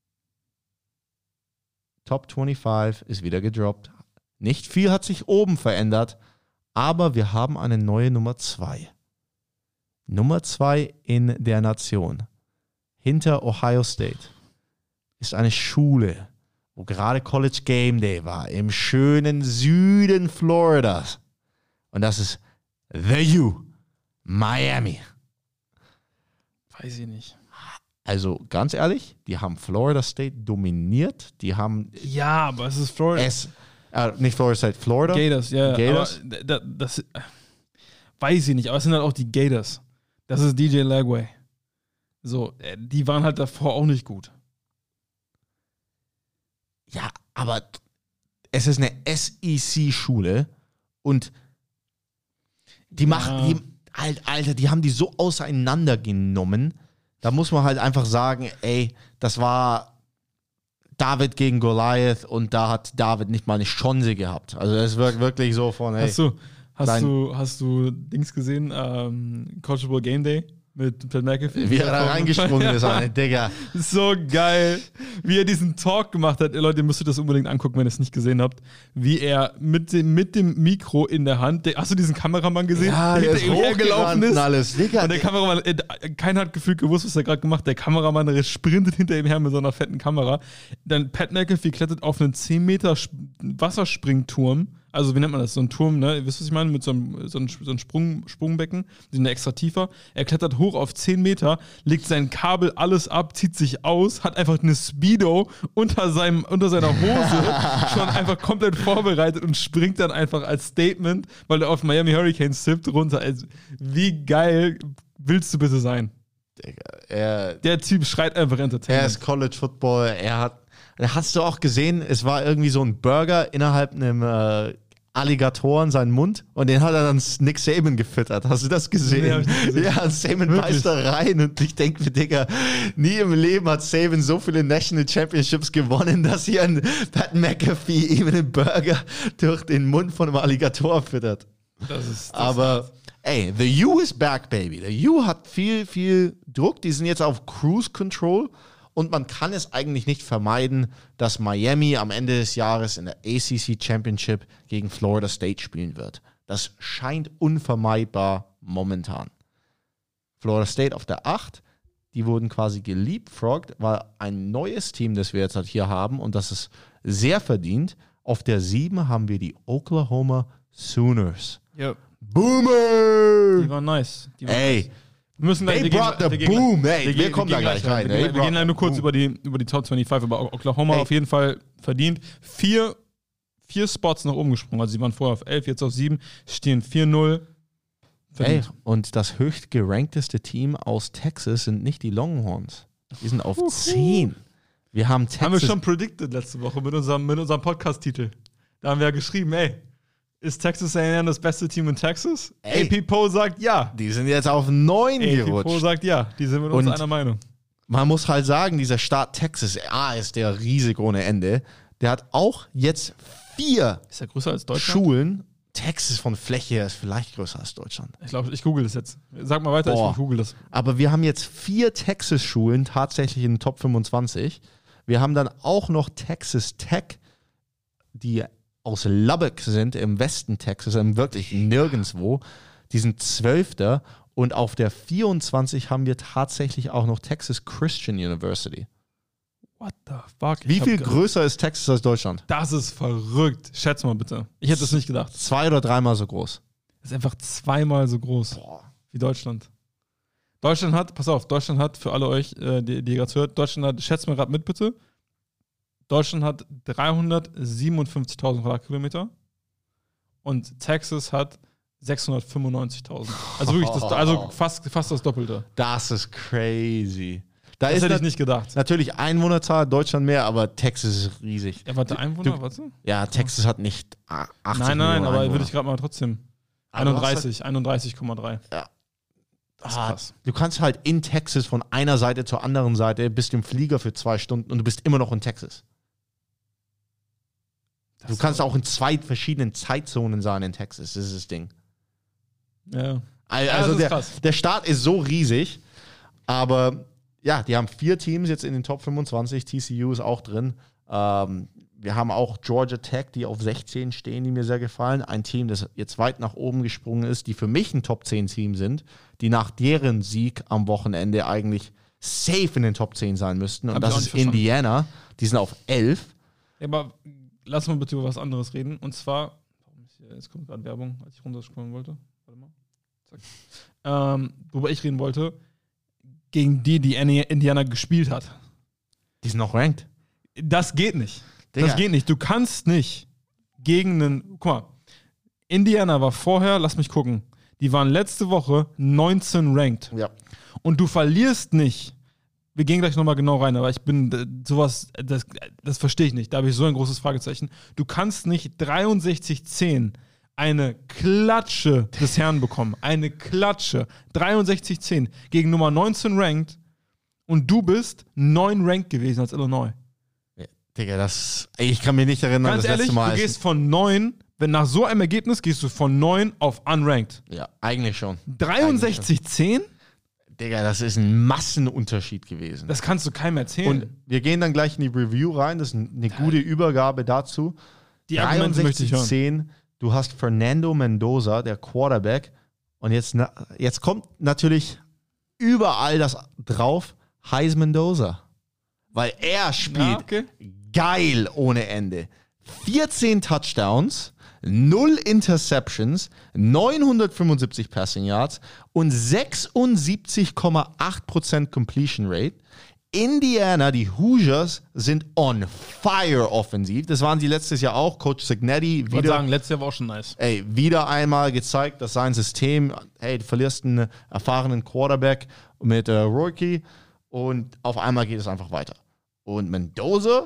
Top 25 ist wieder gedroppt. Nicht viel hat sich oben verändert, aber wir haben eine neue Nummer 2. Nummer 2 in der Nation, hinter Ohio State, ist eine Schule, wo gerade College Game Day war, im schönen Süden Floridas. Und das ist The U, Miami. Weiß ich nicht. Also ganz ehrlich, die haben Florida State dominiert. Die haben... Ja, aber es ist Florida. Nicht Florida State, Florida. Gators, ja. Gators. Aber das weiß ich nicht, aber es sind halt auch die Gators. Das ist DJ Lagway. So, die waren halt davor auch nicht gut. Ja, aber es ist eine SEC-Schule und die machen, die haben die so auseinandergenommen. Da muss man halt einfach sagen, ey, das war David gegen Goliath und da hat David nicht mal eine Chance gehabt. Also es wirkt wirklich so von, hey. Hast du Dings gesehen? Coachable Game Day mit Pat McAfee? Wie er da reingesprungen ist, Digga. So geil. Wie er diesen Talk gemacht hat. Leute, ihr müsst das unbedingt angucken, wenn ihr es nicht gesehen habt. Wie er mit dem Mikro in der Hand, hast du diesen Kameramann gesehen? Ja, der hinter ihm hergelaufen ist. Alles. Digga, und der Kameramann, keiner hat gefühlt gewusst, was er gerade gemacht hat. Der Kameramann sprintet hinter ihm her mit so einer fetten Kamera. Dann Pat McAfee klettert auf einen 10 Meter Wasserspringturm. Also, wie nennt man das? So ein Turm, ne? Ihr wisst, was ich meine? Mit so einem Sprungbecken. Die sind extra tiefer. Er klettert hoch auf 10 Meter, legt sein Kabel alles ab, zieht sich aus, hat einfach eine Speedo unter seiner Hose schon einfach komplett vorbereitet und springt dann einfach als Statement, weil er auf Miami Hurricanes tippt, runter. Also, wie geil willst du bitte sein? Digga, der Typ schreit einfach Entertainment. Er ist College Football, hast du auch gesehen, es war irgendwie so ein Burger innerhalb einem Alligator in seinen Mund und den hat er dann Nick Saban gefüttert. Hast du das gesehen? Nee, hab ich nicht gesehen. Ja, Saban beißt da rein und ich denke mir, Digga, nie im Leben hat Saban so viele National Championships gewonnen, dass hier ein Pat McAfee ihm einen Burger durch den Mund von einem Alligator füttert. Aber ey, the U is back, baby. The U hat viel, viel Druck. Die sind jetzt auf Cruise Control. Und man kann es eigentlich nicht vermeiden, dass Miami am Ende des Jahres in der ACC Championship gegen Florida State spielen wird. Das scheint unvermeidbar momentan. Florida State auf der 8, die wurden quasi geleapfrogged, weil ein neues Team, das wir jetzt halt hier haben, und das ist sehr verdient. Auf der 7 haben wir die Oklahoma Sooners. Ja. Boomer! Die waren nice. Ey, wir kommen da gleich rein. Wir gehen nur kurz über die Top 25, aber Oklahoma auf jeden Fall verdient. Vier Spots nach oben gesprungen. Also sie waren vorher auf 11, jetzt auf 7, stehen 4-0. Ey, und das höchst gerankteste Team aus Texas sind nicht die Longhorns. Die sind auf 10. Wir haben Texas. Haben wir schon predicted letzte Woche mit unserem Podcast-Titel. Da haben wir ja geschrieben, ist Texas A&M das beste Team in Texas? AP Poll sagt ja. Die sind jetzt auf 9 gerutscht. AP Poll sagt ja. Die sind mit uns einer Meinung. Man muss halt sagen, dieser Staat Texas, ist der riesig ohne Ende. Der hat auch jetzt 4 ist der größer als Deutschland? Schulen. Texas von Fläche her ist vielleicht größer als Deutschland. Ich glaube, ich google das jetzt. Sag mal weiter, ich google das. Aber wir haben jetzt 4 Texas-Schulen tatsächlich in den Top 25. Wir haben dann auch noch Texas Tech, die aus Lubbock sind, im Westen Texas, wirklich nirgendwo. Die sind 12. Und auf der 24 haben wir tatsächlich auch noch Texas Christian University. What the fuck? Wie viel größer ist Texas als Deutschland? Das ist verrückt. Schätz mal bitte. Ich hätte das nicht gedacht. 2 oder 3 Mal so groß. ist einfach zweimal so groß wie Deutschland. Deutschland hat für alle euch, die gerade zuhört, Deutschland hat, schätzt mal gerade mit bitte, Deutschland hat 357.000 Quadratkilometer und Texas hat 695.000. Also wirklich, fast das Doppelte. Das ist crazy. Das hätte ich nicht gedacht. Natürlich Einwohnerzahl, Deutschland mehr, aber Texas ist riesig. Ja, warte, Einwohner, warte? Ja, Texas hat nicht 80 Nein, Millionen aber Einwohner. würde ich gerade mal trotzdem. 31,3. Ja. Das ist krass. Du kannst halt in Texas von einer Seite zur anderen Seite, bist im Flieger für 2 Stunden und du bist immer noch in Texas. Du kannst auch in 2 verschiedenen Zeitzonen sein in Texas, das ist das Ding. Ja. Also das ist krass. der Staat ist so riesig, aber ja, die haben 4 Teams jetzt in den Top 25, TCU ist auch drin. Wir haben auch Georgia Tech, die auf 16 stehen, die mir sehr gefallen. Ein Team, das jetzt weit nach oben gesprungen ist, die für mich ein Top 10 Team sind, die nach deren Sieg am Wochenende eigentlich safe in den Top 10 sein müssten. Und das ist Indiana. Die sind auf 11. Ja, aber lass mal bitte über was anderes reden. Und zwar, jetzt kommt gerade Werbung, als ich runterscrollen wollte. Warte mal. Zack. Worüber ich reden wollte, gegen die Indiana gespielt hat. Die sind noch ranked. Das geht nicht. Digga. Das geht nicht. Du kannst nicht gegen einen. Guck mal, Indiana war vorher, lass mich gucken, die waren letzte Woche 19 ranked. Ja. Und du verlierst nicht. Wir gehen gleich nochmal genau rein, aber ich bin sowas, das verstehe ich nicht. Da habe ich so ein großes Fragezeichen. Du kannst nicht 63-10 eine Klatsche des Herrn bekommen. Eine Klatsche. 63-10 gegen Nummer 19 ranked und du bist 9 ranked gewesen als Illinois. Digga, ich kann mich nicht erinnern, Ganz das ehrlich, letzte Mal. du gehst von 9, wenn nach so einem Ergebnis gehst du von 9 auf unranked. Ja, eigentlich schon. 63-10? Digga, das ist ein Massenunterschied gewesen. Das kannst du keinem erzählen. Und wir gehen dann gleich in die Review rein. Das ist eine gute Übergabe dazu. Die Argumente möchte ich hören. 63-10. Du hast Fernando Mendoza, der Quarterback. Und jetzt kommt natürlich überall das drauf, Heisman Mendoza. Weil er spielt geil ohne Ende. 14 Touchdowns, 0 Interceptions, 975 Passing Yards und 76,8% Completion Rate. Indiana, die Hoosiers, sind on fire offensiv. Das waren sie letztes Jahr auch. Coach Cignetti ich würde sagen, letztes Jahr war auch schon nice. Wieder einmal gezeigt, dass sein System, du verlierst einen erfahrenen Quarterback mit Rookie und auf einmal geht es einfach weiter. Und Mendoza,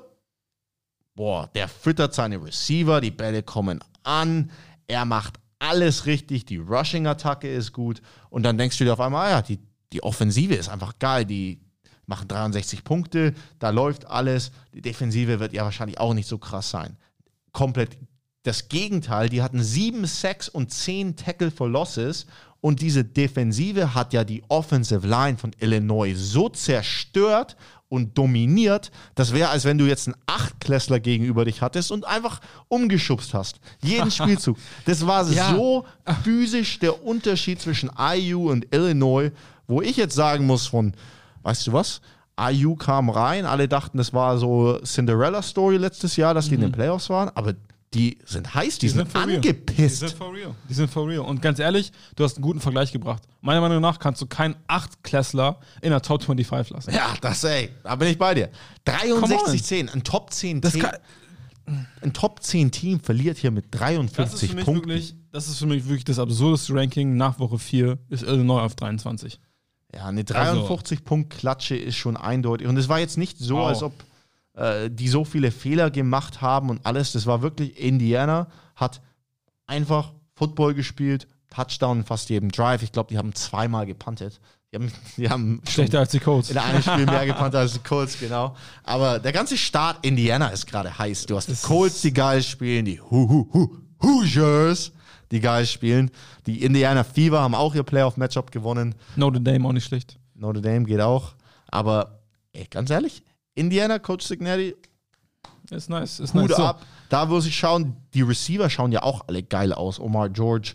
der füttert seine Receiver, die Bälle kommen an, er macht alles richtig, die Rushing-Attacke ist gut und dann denkst du dir auf einmal, die Offensive ist einfach geil, die machen 63 Punkte, da läuft alles, die Defensive wird ja wahrscheinlich auch nicht so krass sein. Komplett das Gegenteil, die hatten 7 Sacks und 10 Tackle for Losses und diese Defensive hat ja die Offensive Line von Illinois so zerstört und dominiert, das wäre, als wenn du jetzt einen 8-Klässler gegenüber dich hattest und einfach umgeschubst hast. Jeden Spielzug. Das war so physisch der Unterschied zwischen IU und Illinois, wo ich jetzt sagen muss weißt du was? IU kam rein, alle dachten, das war so Cinderella-Story letztes Jahr, dass die in den Playoffs waren, aber die sind heiß, die sind angepisst. Die sind for real. Und ganz ehrlich, du hast einen guten Vergleich gebracht. Meiner Meinung nach kannst du keinen 8-Klässler in der Top 25 lassen. Ja, da bin ich bei dir. 63-10, ein Top 10 Team. Ein Top 10 Team verliert hier mit 53 Punkten. Das ist für mich wirklich das absurdeste Ranking nach Woche 4, ist Illinois auf 23. Ja, eine 53-Punkt-Klatsche ist schon eindeutig. Und es war jetzt nicht so, als ob die so viele Fehler gemacht haben und alles. Das war wirklich, Indiana hat einfach Football gespielt, Touchdown in fast jedem Drive. Ich glaube, die haben 2-mal gepuntet. Die haben schlechter als die Colts. In einem Spiel mehr gepuntet als die Colts, genau. Aber der ganze Start Indiana ist gerade heiß. Du hast die Colts, die geil spielen, die Hoosiers, die geil spielen. Die Indiana Fever haben auch ihr Playoff-Matchup gewonnen. Notre Dame auch nicht schlecht. Notre Dame geht auch. Aber ganz ehrlich, Indiana, Coach Cignetti, ist nice. Hut ab. Da muss ich schauen, die Receiver schauen ja auch alle geil aus. Omar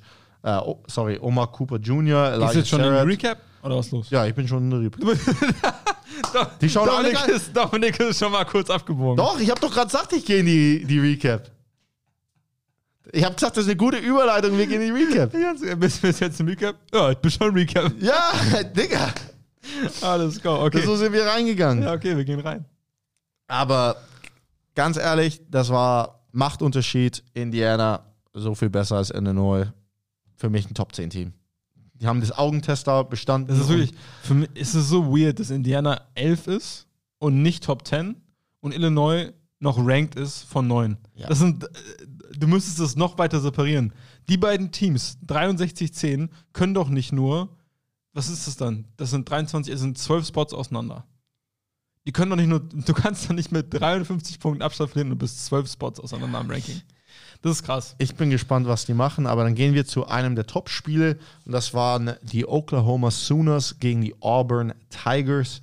Cooper Jr., Elijah Ist jetzt schon ein Recap? Oder was ist los? Ja, ich bin schon in der Recap. Die schauen alle geil. Dominik ist schon mal kurz abgebogen. Doch, ich habe doch gerade gesagt, ich gehe in die Recap. Ich habe gesagt, das ist eine gute Überleitung, wir gehen in die Recap. Bist du jetzt ein Recap? Ja, ich bin schon ein Recap. Ja, Digga. Alles klar, okay. So sind wir reingegangen. Ja, okay, wir gehen rein. Aber ganz ehrlich, das war Machtunterschied. Indiana so viel besser als Illinois. Für mich ein Top-10-Team. Die haben das Augentester bestanden. Das ist wirklich, für mich ist es so weird, dass Indiana 11 ist und nicht Top 10 und Illinois noch ranked ist von 9. Ja. Das sind, du müsstest das noch weiter separieren. Die beiden Teams, 63-10, können doch nicht nur, was ist das dann? Das sind 23, es sind 12 Spots auseinander. Die können doch nicht nur, du kannst doch nicht mit 53 Punkten Abstand verlieren und bist 12 Spots auseinander am Ranking. Das ist krass. Ich bin gespannt, was die machen, aber dann gehen wir zu einem der Top-Spiele und das waren die Oklahoma Sooners gegen die Auburn Tigers.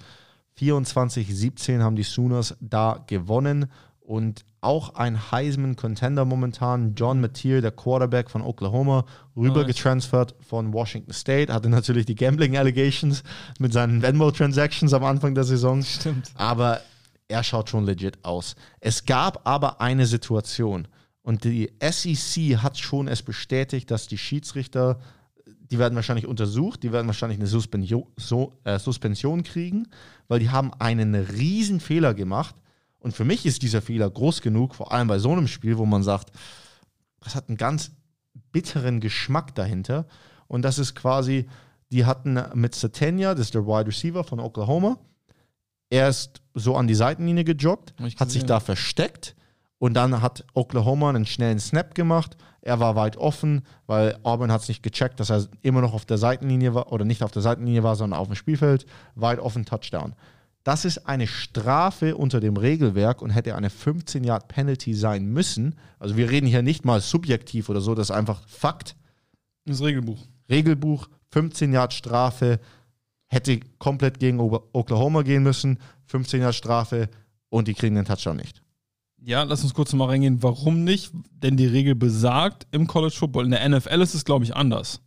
24-17 haben die Sooners da gewonnen und auch ein Heisman-Contender momentan, John Mateer, der Quarterback von Oklahoma, rübergetransfert von Washington State, hatte natürlich die Gambling-Allegations mit seinen Venmo-Transactions am Anfang der Saison. Stimmt. Aber er schaut schon legit aus. Es gab aber eine Situation und die SEC hat schon es bestätigt, dass die Schiedsrichter, die werden wahrscheinlich untersucht, die werden wahrscheinlich eine Suspension kriegen, weil die haben einen riesen Fehler gemacht. Und für mich ist dieser Fehler groß genug, vor allem bei so einem Spiel, wo man sagt, das hat einen ganz bitteren Geschmack dahinter. Und das ist quasi, die hatten mit Satania, das ist der Wide Receiver von Oklahoma, er ist so an die Seitenlinie gejoggt, hat sich da versteckt und dann hat Oklahoma einen schnellen Snap gemacht. Er war weit offen, weil Auburn hat es nicht gecheckt, dass er immer noch auf der Seitenlinie war oder nicht auf der Seitenlinie war, sondern auf dem Spielfeld. Weit offen, Touchdown. Das ist eine Strafe unter dem Regelwerk und hätte eine 15-Yard-Penalty sein müssen. Also wir reden hier nicht mal subjektiv oder so, das ist einfach Fakt. Das Regelbuch. Regelbuch, 15-Yard-Strafe, hätte komplett gegen Oklahoma gehen müssen, 15-Yard-Strafe und die kriegen den Touchdown nicht. Ja, lass uns kurz mal reingehen, warum nicht? Denn die Regel besagt, im College Football, in der NFL ist es, glaube ich, anders.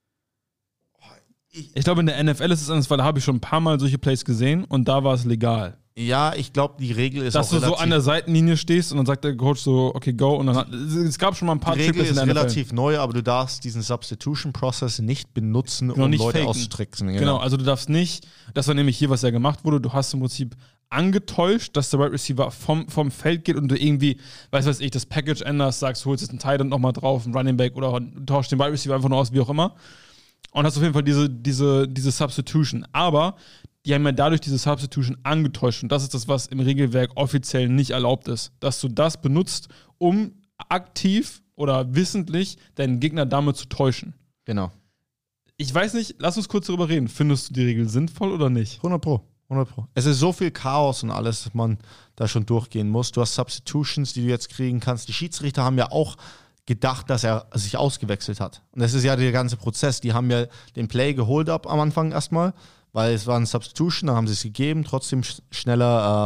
Ich glaube, in der NFL ist es anders, weil da habe ich schon ein paar Mal solche Plays gesehen und da war es legal. Ja, ich glaube, die Regel ist dass auch du so an der Seitenlinie stehst und dann sagt der Coach so, okay, go. Und dann es gab schon mal ein paar Die Regel Tippes in ist der relativ neu, aber du darfst diesen Substitution-Process nicht benutzen, Genau, um nicht Leute faken. auszutricksen. Genau, also du darfst nicht, das war nämlich hier, was ja gemacht wurde, du hast im Prinzip angetäuscht, dass der Wide Receiver vom Feld geht und du irgendwie, weiß ich, das Package änderst, sagst, du holst jetzt einen Tight End nochmal drauf, einen Running Back oder tauschst den Wide Receiver einfach nur aus, wie auch immer. Und hast auf jeden Fall diese Substitution. Aber die haben ja dadurch diese Substitution angetäuscht. Und das ist das, was im Regelwerk offiziell nicht erlaubt ist. Dass du das benutzt, um aktiv oder wissentlich deinen Gegner damit zu täuschen. Genau. Ich weiß nicht, lass uns kurz darüber reden. Findest du die Regel sinnvoll oder nicht? 100 Pro. Es ist so viel Chaos und alles, dass man da schon durchgehen muss. Du hast Substitutions, die du jetzt kriegen kannst. Die Schiedsrichter haben ja auch gedacht, dass er sich ausgewechselt hat. Und das ist ja der ganze Prozess. Die haben ja den Play geholt ab am Anfang erstmal, weil es war ein Substitution, dann haben sie es gegeben, trotzdem schneller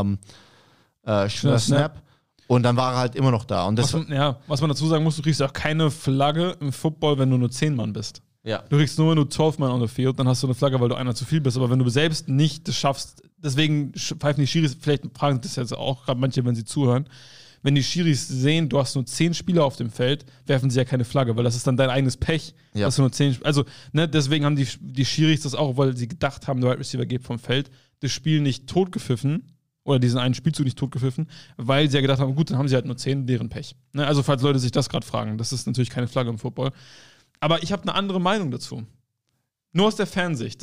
Snap. Und dann war er halt immer noch da. Und das was man dazu sagen muss, du kriegst auch keine Flagge im Football, wenn du nur 10 Mann bist. Ja. Du kriegst nur, wenn du 12 Mann on the field, dann hast du eine Flagge, weil du einer zu viel bist. Aber wenn du selbst nicht das schaffst, deswegen pfeifen die Schiris, vielleicht fragen das jetzt auch gerade manche, wenn sie zuhören, wenn die Schiris sehen, du hast nur 10 Spieler auf dem Feld, werfen sie ja keine Flagge, weil das ist dann dein eigenes Pech, dass du nur 10 Also, deswegen haben die Schiris das auch, weil sie gedacht haben, der Wide Receiver geht vom Feld, das Spiel nicht totgepfiffen oder diesen einen Spielzug nicht totgepfiffen, weil sie ja gedacht haben, gut, dann haben sie halt nur 10, deren Pech. Also, falls Leute sich das gerade fragen, das ist natürlich keine Flagge im Football. Aber ich habe eine andere Meinung dazu. Nur aus der Fernsicht.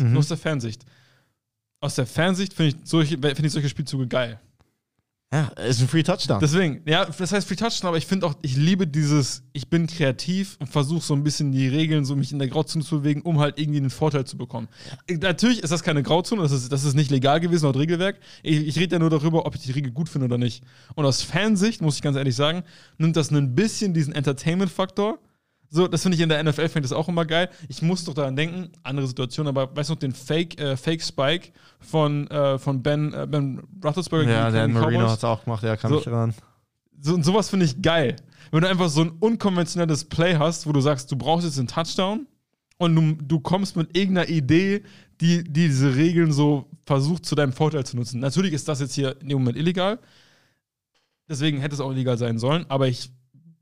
Aus der Fernsicht finde ich solche Spielzüge geil. Ja, ist ein Free Touchdown. Deswegen, ja, das heißt Free Touchdown, aber ich finde auch, ich liebe ich bin kreativ und versuche so ein bisschen die Regeln, so mich in der Grauzone zu bewegen, um halt irgendwie einen Vorteil zu bekommen. Natürlich ist das keine Grauzone, das ist nicht legal gewesen laut Regelwerk. Ich rede ja nur darüber, ob ich die Regel gut finde oder nicht. Und aus Fansicht, muss ich ganz ehrlich sagen, nimmt das ein bisschen diesen Entertainment-Faktor. So, das finde ich in der NFL, fände das auch immer geil. Ich muss doch daran denken, andere Situation, aber weißt du noch den Fake Spike von Ben Roethlisberger? Ja, Dan Marino hat es auch gemacht, ja, kann mich daran. Sowas finde ich geil. Wenn du einfach so ein unkonventionelles Play hast, wo du sagst, du brauchst jetzt einen Touchdown und du kommst mit irgendeiner Idee, die diese Regeln so versucht, zu deinem Vorteil zu nutzen. Natürlich ist das jetzt hier in dem Moment illegal. Deswegen hätte es auch illegal sein sollen, aber ich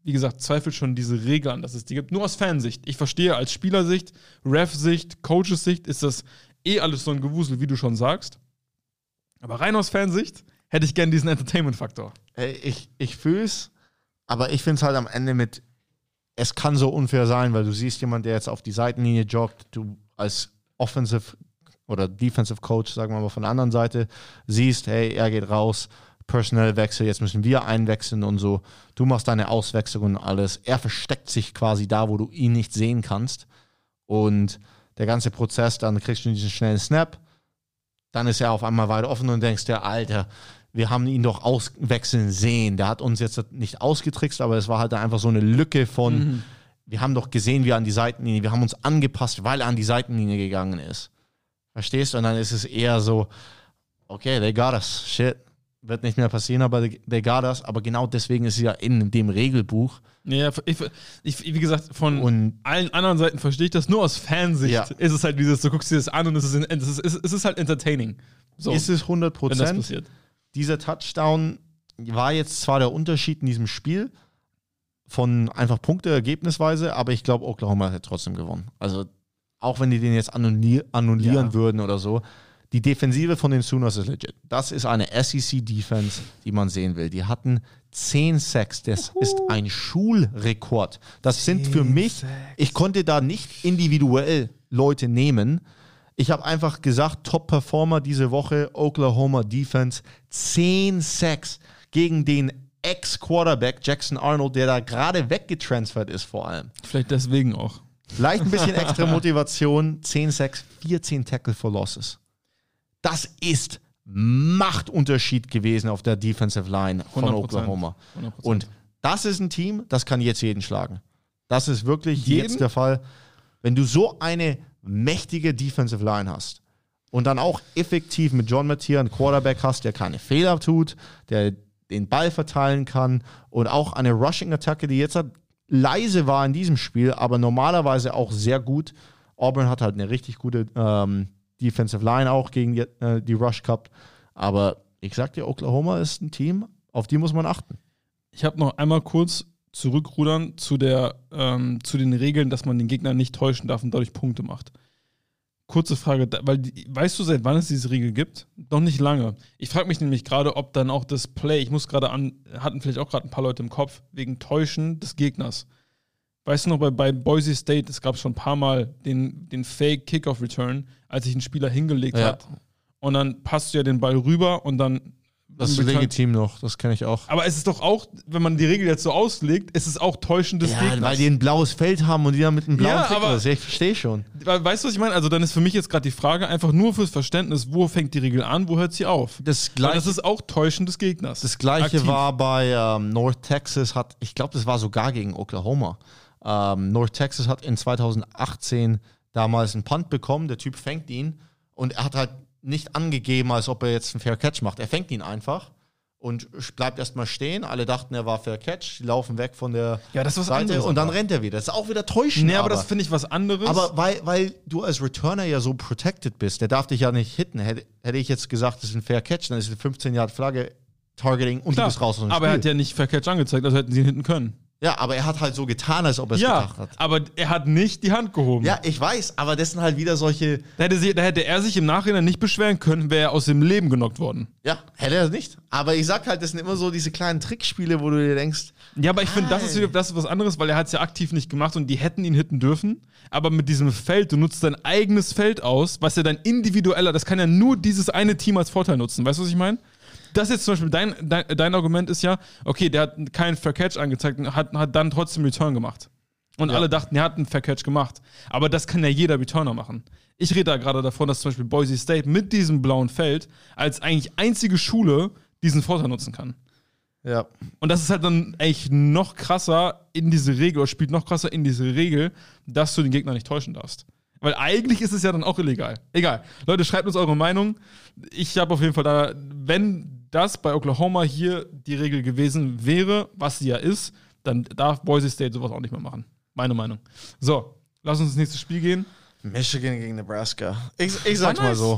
wie gesagt, zweifle schon diese Regel an, dass es die gibt. Nur aus Fansicht. Ich verstehe, als Spielersicht, Ref-Sicht, Coaches-Sicht ist das alles so ein Gewusel, wie du schon sagst. Aber rein aus Fansicht hätte ich gern diesen Entertainment-Faktor. Ich fühle es, aber ich finde es halt am Ende es kann so unfair sein, weil du siehst jemanden, der jetzt auf die Seitenlinie joggt, du als Offensive oder Defensive Coach, sagen wir mal von der anderen Seite, siehst, hey, er geht raus, Personalwechsel, jetzt müssen wir einwechseln und so. Du machst deine Auswechslung und alles. Er versteckt sich quasi da, wo du ihn nicht sehen kannst. Und der ganze Prozess, dann kriegst du diesen schnellen Snap, dann ist er auf einmal weit offen und denkst dir, Alter, wir haben ihn doch auswechseln sehen. Der hat uns jetzt nicht ausgetrickst, aber es war halt einfach so eine Lücke von, wir haben doch gesehen, wie er an die Seitenlinie, wir haben uns angepasst, weil er an die Seitenlinie gegangen ist. Verstehst du? Und dann ist es eher so, okay, they got us, shit. Wird nicht mehr passieren, aber they got us. Aber genau deswegen ist es ja in dem Regelbuch. Ja, wie gesagt, von allen anderen Seiten verstehe ich das. Nur aus Fansicht ist es halt dieses, du guckst dir das an und es ist halt entertaining. So, ist es 100%. Wenn das passiert. Dieser Touchdown war jetzt zwar der Unterschied in diesem Spiel von einfach Punkte ergebnisweise, aber ich glaube, Oklahoma hätte trotzdem gewonnen. Also auch wenn die den jetzt annullieren würden oder so, die Defensive von den Sooners ist legit. Das ist eine SEC-Defense, die man sehen will. Die hatten 10 Sacks. Das ist ein Schulrekord. Das sind für mich, ich konnte da nicht individuell Leute nehmen. Ich habe einfach gesagt, Top-Performer diese Woche, Oklahoma Defense, 10 Sacks gegen den Ex-Quarterback Jackson Arnold, der da gerade weggetransfert ist vor allem. Vielleicht deswegen auch. Vielleicht ein bisschen extra Motivation, 10 Sacks, 14 Tackle for Losses. Das ist Machtunterschied gewesen auf der Defensive Line von 100%. Oklahoma. 100%. Und das ist ein Team, das kann jetzt jeden schlagen. Das ist wirklich jetzt der Fall. Wenn du so eine mächtige Defensive Line hast und dann auch effektiv mit John Matier einen Quarterback hast, der keine Fehler tut, der den Ball verteilen kann und auch eine Rushing-Attacke, die jetzt leise war in diesem Spiel, aber normalerweise auch sehr gut. Auburn hat halt eine richtig gute Defensive Line auch gegen die Rush gehabt. Aber ich sag dir, Oklahoma ist ein Team, auf die muss man achten. Ich habe noch einmal kurz zurückrudern zu den Regeln, dass man den Gegner nicht täuschen darf und dadurch Punkte macht. Kurze Frage, weißt du, seit wann es diese Regel gibt? Noch nicht lange. Ich frage mich nämlich gerade, ob dann auch das Play, hatten vielleicht auch gerade ein paar Leute im Kopf, wegen Täuschen des Gegners. Weißt du noch, bei Boise State, es gab schon ein paar Mal den Fake Kickoff-Return, als sich ein Spieler hingelegt hat. Und dann passt du ja den Ball rüber und dann. Das ist legitim noch, das kenne ich auch. Aber es ist doch auch, wenn man die Regel jetzt so auslegt, ist es auch täuschend des Gegners. Weil die ein blaues Feld haben und die dann mit einem blauen Finger. Ich verstehe schon. Weißt du, was ich meine? Also dann ist für mich jetzt gerade die Frage einfach nur fürs Verständnis, wo fängt die Regel an, wo hört sie auf? Das ist auch täuschend des Gegners. Das Gleiche war bei North Texas, ich glaube, das war sogar gegen Oklahoma. North Texas hat in 2018 damals einen Punt bekommen, der Typ fängt ihn und er hat halt nicht angegeben, als ob er jetzt einen Fair Catch macht. Er fängt ihn einfach und bleibt erstmal stehen. Alle dachten, er war Fair Catch, die laufen weg von der das ist was Seite anderes, und dann rennt er wieder. Das ist auch wieder täuschend. Nee, aber das finde ich was anderes. Aber weil du als Returner ja so protected bist, der darf dich ja nicht hitten. Hätte ich jetzt gesagt, das ist ein Fair Catch, dann ist es 15 Yard Flagge, Targeting und du bist raus aus dem Spiel. Aber er hat ja nicht Fair Catch angezeigt, also hätten sie ihn hitten können. Ja, aber er hat halt so getan, als ob er es gedacht hat. Aber er hat nicht die Hand gehoben. Ja, ich weiß, aber das sind halt wieder solche. Da hätte er sich im Nachhinein nicht beschweren können, wäre er aus dem Leben genockt worden. Ja, hätte er nicht. Aber ich sag halt, das sind immer so diese kleinen Trickspiele, wo du dir denkst. Ja, aber ich finde, das ist was anderes, weil er hat es ja aktiv nicht gemacht und die hätten ihn hitten dürfen. Aber mit diesem Feld, du nutzt dein eigenes Feld aus, was ja dein individueller, das kann ja nur dieses eine Team als Vorteil nutzen. Weißt du, was ich meine? Das jetzt zum Beispiel, dein Argument ist ja, okay, der hat keinen Fair Catch angezeigt und hat dann trotzdem Return gemacht. Und alle dachten, er hat einen Fair Catch gemacht. Aber das kann ja jeder Returner machen. Ich rede da gerade davon, dass zum Beispiel Boise State mit diesem blauen Feld als eigentlich einzige Schule diesen Vorteil nutzen kann. Ja. Und das ist halt dann echt noch krasser in diese Regel, oder spielt noch krasser in diese Regel, dass du den Gegner nicht täuschen darfst. Weil eigentlich ist es ja dann auch illegal. Egal. Leute, schreibt uns eure Meinung. Ich habe auf jeden Fall da, wenn das bei Oklahoma hier die Regel gewesen wäre, was sie ja ist, dann darf Boise State sowas auch nicht mehr machen. Meine Meinung. So, lass uns ins nächste Spiel gehen. Michigan gegen Nebraska. Ich sag's mal so.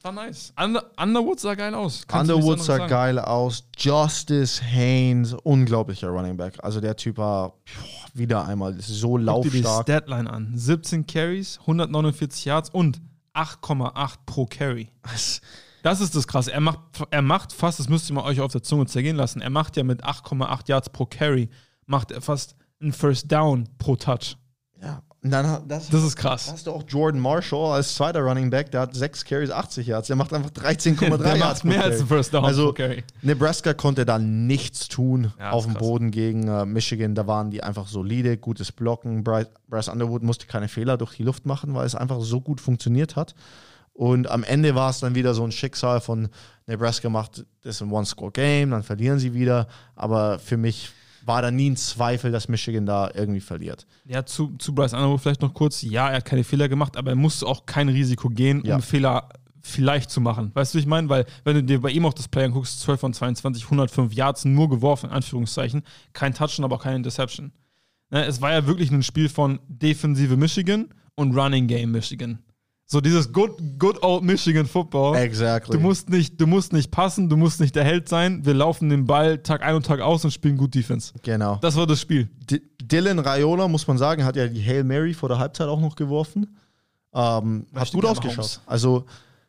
war nice. Underwood sah geil aus. Underwood sah geil aus. Justice Haynes, unglaublicher Running Back. Also der Typ war wieder einmal so laufstark. Guck dir die Statline an. 17 Carries, 149 Yards und 8,8 pro Carry. Das ist das Krasse. Er macht fast, das müsst ihr mal euch auf der Zunge zergehen lassen, er macht ja mit 8,8 Yards pro Carry, macht er fast einen First Down pro Touch. Ja, und dann das ist krass. Da hast du auch Jordan Marshall als zweiter Running Back, der hat 6 Carries, 80 Yards. Der macht einfach 13,3 der Yards macht mehr als ein First Down pro Carry. Nebraska konnte da nichts tun auf dem Boden gegen Michigan. Da waren die einfach solide, gutes Blocken. Bryce Underwood musste keine Fehler durch die Luft machen, weil es einfach so gut funktioniert hat. Und am Ende war es dann wieder so ein Schicksal von Nebraska macht das ein One-Score-Game, dann verlieren sie wieder. Aber für mich war da nie ein Zweifel, dass Michigan da irgendwie verliert. Ja, zu Bryce Underwood vielleicht noch kurz. Ja, er hat keine Fehler gemacht, aber er musste auch kein Risiko gehen, um Fehler vielleicht zu machen. Weißt du, wie ich meine? Weil, wenn du dir bei ihm auch das Play anguckst, 12 von 22, 105 Yards, nur geworfen, in Anführungszeichen. Kein Touchdown, aber auch keine Interception. Ne, es war ja wirklich ein Spiel von Defensive Michigan und Running Game Michigan. So dieses good old Michigan Football. Exactly. Du musst nicht passen, du musst nicht der Held sein. Wir laufen den Ball Tag ein und Tag aus und spielen gut Defense. Genau. Das war das Spiel. Dylan Raiola, muss man sagen, hat ja die Hail Mary vor der Halbzeit auch noch geworfen. Hat gut ausgeschaut. Also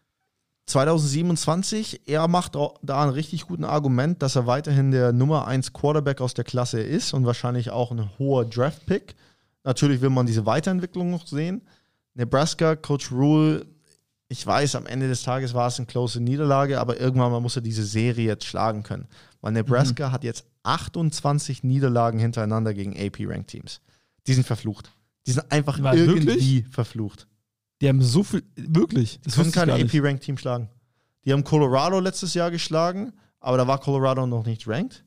2027, er macht da ein richtig gutes Argument, dass er weiterhin der Nummer 1 Quarterback aus der Klasse ist und wahrscheinlich auch ein hoher Draft-Pick. Natürlich will man diese Weiterentwicklung noch sehen. Nebraska, Coach Rule, ich weiß, am Ende des Tages war es eine close Niederlage, aber irgendwann mal muss er diese Serie jetzt schlagen können. Weil Nebraska hat jetzt 28 Niederlagen hintereinander gegen AP-Ranked-Teams. Die sind verflucht. Die sind einfach irgendwie verflucht. Die haben so viel, wirklich. Die können kein AP-Ranked-Team schlagen. Die haben Colorado letztes Jahr geschlagen, aber da war Colorado noch nicht ranked.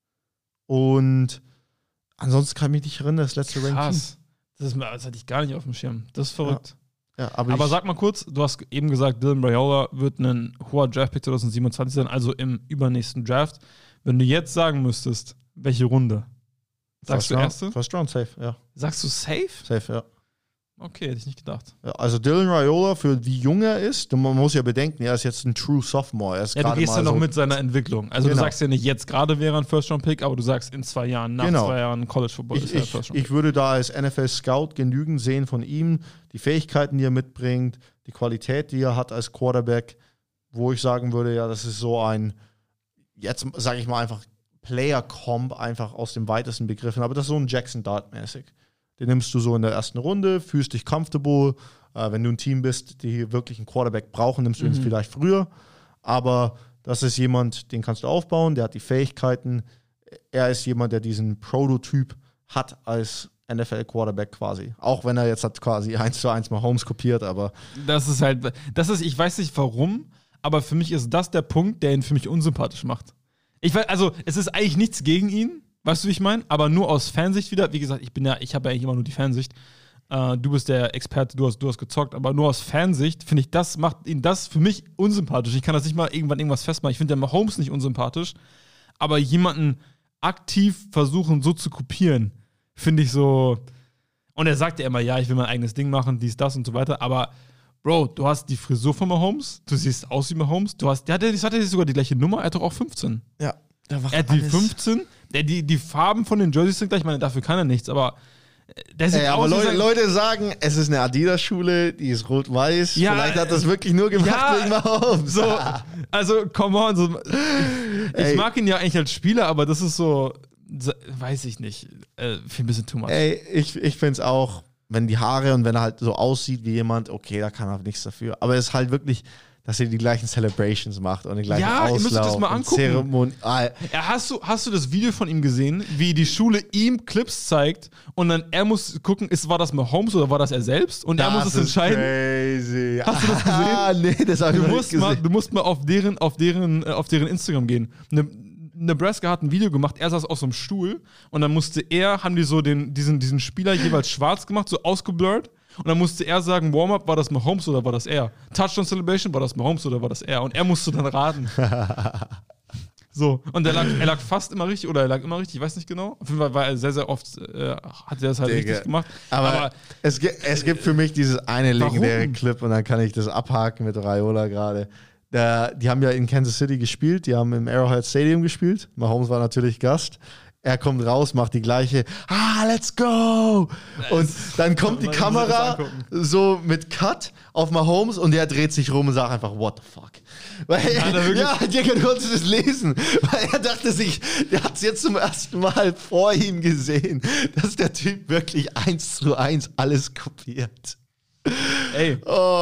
Und ansonsten kann ich mich nicht erinnern, das letzte Ranked-Team. Das hatte ich gar nicht auf dem Schirm. Das ist verrückt. Ja, aber sag mal kurz, du hast eben gesagt, Dylan Raiola wird ein hoher Draftpick 2027 sein, also im übernächsten Draft. Wenn du jetzt sagen müsstest, welche Runde? Sagst du erste? First Round, safe, ja. Sagst du safe? Safe, ja. Okay, hätte ich nicht gedacht. Ja, also Dylan Raiola, für wie jung er ist, man muss ja bedenken, er ist jetzt ein True Sophomore. Du gehst ja noch mit seiner Entwicklung. Also du sagst ja nicht, jetzt gerade wäre ein First-Round-Pick, aber du sagst in 2 Jahren, nach 2 Jahren College-Football ist er First-Round-Pick. Ich würde da als NFL-Scout genügend sehen von ihm, die Fähigkeiten, die er mitbringt, die Qualität, die er hat als Quarterback, wo ich sagen würde, ja, das ist so ein, jetzt sage ich mal einfach, Player-Comp einfach aus dem weitesten Begriffen, aber das ist so ein Jackson Dart-mäßig. Den nimmst du so in der ersten Runde, fühlst dich comfortable. Wenn du ein Team bist, die wirklich einen Quarterback brauchen, nimmst du ihn vielleicht früher. Aber das ist jemand, den kannst du aufbauen, der hat die Fähigkeiten. Er ist jemand, der diesen Prototyp hat als NFL-Quarterback quasi. Auch wenn er jetzt hat quasi 1:1 Mahomes kopiert, aber ich weiß nicht warum, aber für mich ist das der Punkt, der ihn für mich unsympathisch macht. Also es ist eigentlich nichts gegen ihn, weißt du, wie ich meine? Aber nur aus Fansicht wieder. Wie gesagt, ich habe ja eigentlich immer nur die Fansicht. Du bist der Experte, du hast gezockt. Aber nur aus Fansicht, finde ich, macht ihn das für mich unsympathisch. Ich kann das nicht mal irgendwas festmachen. Ich finde ja Mahomes nicht unsympathisch. Aber jemanden aktiv versuchen, so zu kopieren, finde ich so. Und er sagt ja immer, ja, ich will mein eigenes Ding machen, dies, das und so weiter. Aber, Bro, du hast die Frisur von Mahomes. Du siehst aus wie Mahomes. Hat er sogar die gleiche Nummer. Er hat doch auch 15. Ja. Er hat die 15. Die Farben von den Jerseys sind gleich, ich meine, dafür kann er nichts, aber der sieht aus, aber Leute sagen, es ist eine Adidas-Schule, die ist rot-weiß. Ja, vielleicht hat das wirklich nur gemacht wegen Mahomes. So, also, come on. So, ich mag ihn ja eigentlich als Spieler, aber das ist so, weiß ich nicht, viel ein bisschen too much. Ich finde es auch, wenn die Haare und wenn er halt so aussieht wie jemand, okay, da kann er nichts dafür. Aber es ist halt wirklich, dass er die gleichen Celebrations macht und die gleichen Auslauf. Ja, ihr müsst das mal angucken. Hast du das Video von ihm gesehen, wie die Schule ihm Clips zeigt und dann er muss gucken, war das Mahomes oder war das er selbst? Und er muss es entscheiden. Crazy. Hast du das gesehen? Nee, das habe ich nicht gesehen. Du musst mal auf deren Instagram gehen. Nebraska hat ein Video gemacht, er saß auf so einem Stuhl und dann haben die so diesen Spieler jeweils schwarz gemacht, so ausgeblurrt. Und dann musste er sagen, Warm-up, war das Mahomes oder war das er? Touchdown Celebration, war das Mahomes oder war das er? Und er musste dann raten. So, und er lag fast immer richtig, oder er lag immer richtig, ich weiß nicht genau. Auf jeden Fall war er sehr, sehr oft, hat er das halt richtig gemacht. Aber es gibt für mich dieses eine legendäre Clip und dann kann ich das abhaken mit Raiola gerade. Die haben ja in Kansas City gespielt, die haben im Arrowhead Stadium gespielt. Mahomes war natürlich Gast. Er kommt raus, macht die gleiche, let's go! Und dann kommt die Kamera so mit Cut auf Mahomes und der dreht sich rum und sagt einfach, what the fuck? Weil du konntest es lesen, weil er dachte sich, der hat es jetzt zum ersten Mal vor ihm gesehen, dass der Typ wirklich 1:1 alles kopiert. Ey,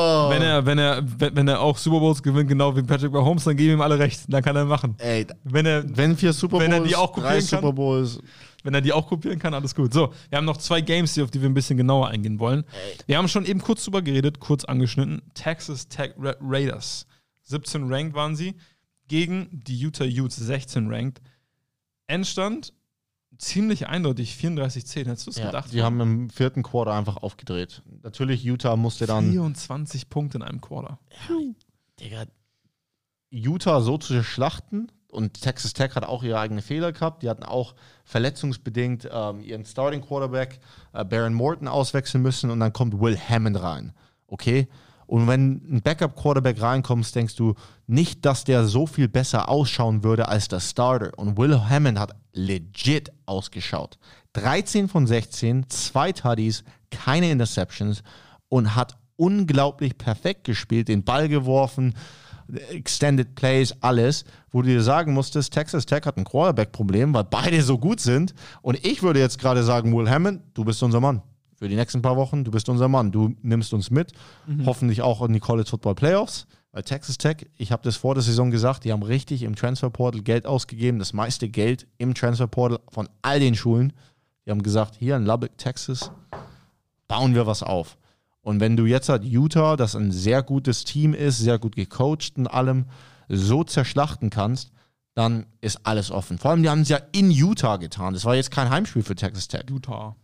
wenn er auch Super Bowls gewinnt, genau wie Patrick Mahomes, dann geben ihm alle recht. Dann kann er machen. Ey, wenn 4 Super Bowls, wenn er die auch kopieren 3 Super Bowls. Wenn er die auch kopieren kann, alles gut. So, wir haben noch 2 Games, auf die wir ein bisschen genauer eingehen wollen. Wir haben schon eben kurz drüber geredet, kurz angeschnitten. Texas Tech Raiders. 17 ranked waren sie. Gegen die Utah Utes, 16 ranked. Endstand ziemlich eindeutig, 34-10. Hättest du es gedacht? Die haben im 4. Quarter einfach aufgedreht. Natürlich, Utah musste dann 24 Punkte in einem Quarter. Ja, Digga, Utah so zu schlachten und Texas Tech hat auch ihre eigenen Fehler gehabt. Die hatten auch verletzungsbedingt ihren Starting Quarterback Baron Morton auswechseln müssen und dann kommt Will Hammond rein. Okay? Und wenn ein Backup-Quarterback reinkommt, denkst du nicht, dass der so viel besser ausschauen würde als der Starter. Und Will Hammond hat legit ausgeschaut. 13 von 16, 2 Tuddies, keine Interceptions und hat unglaublich perfekt gespielt, den Ball geworfen, Extended Plays, alles, wo du dir sagen musstest, Texas Tech hat ein Quarterback-Problem, weil beide so gut sind. Und ich würde jetzt gerade sagen, Will Hammond, du bist unser Mann. Für die nächsten paar Wochen, du bist unser Mann. Du nimmst uns mit, hoffentlich auch in die College Football Playoffs. Weil Texas Tech, ich habe das vor der Saison gesagt, die haben richtig im Transfer Portal Geld ausgegeben, das meiste Geld im Transfer Portal von all den Schulen. Die haben gesagt, hier in Lubbock, Texas, bauen wir was auf. Und wenn du jetzt halt Utah, das ein sehr gutes Team ist, sehr gut gecoacht und allem, so zerschlachten kannst, dann ist alles offen. Vor allem, die haben es ja in Utah getan. Das war jetzt kein Heimspiel für Texas Tech. Utah.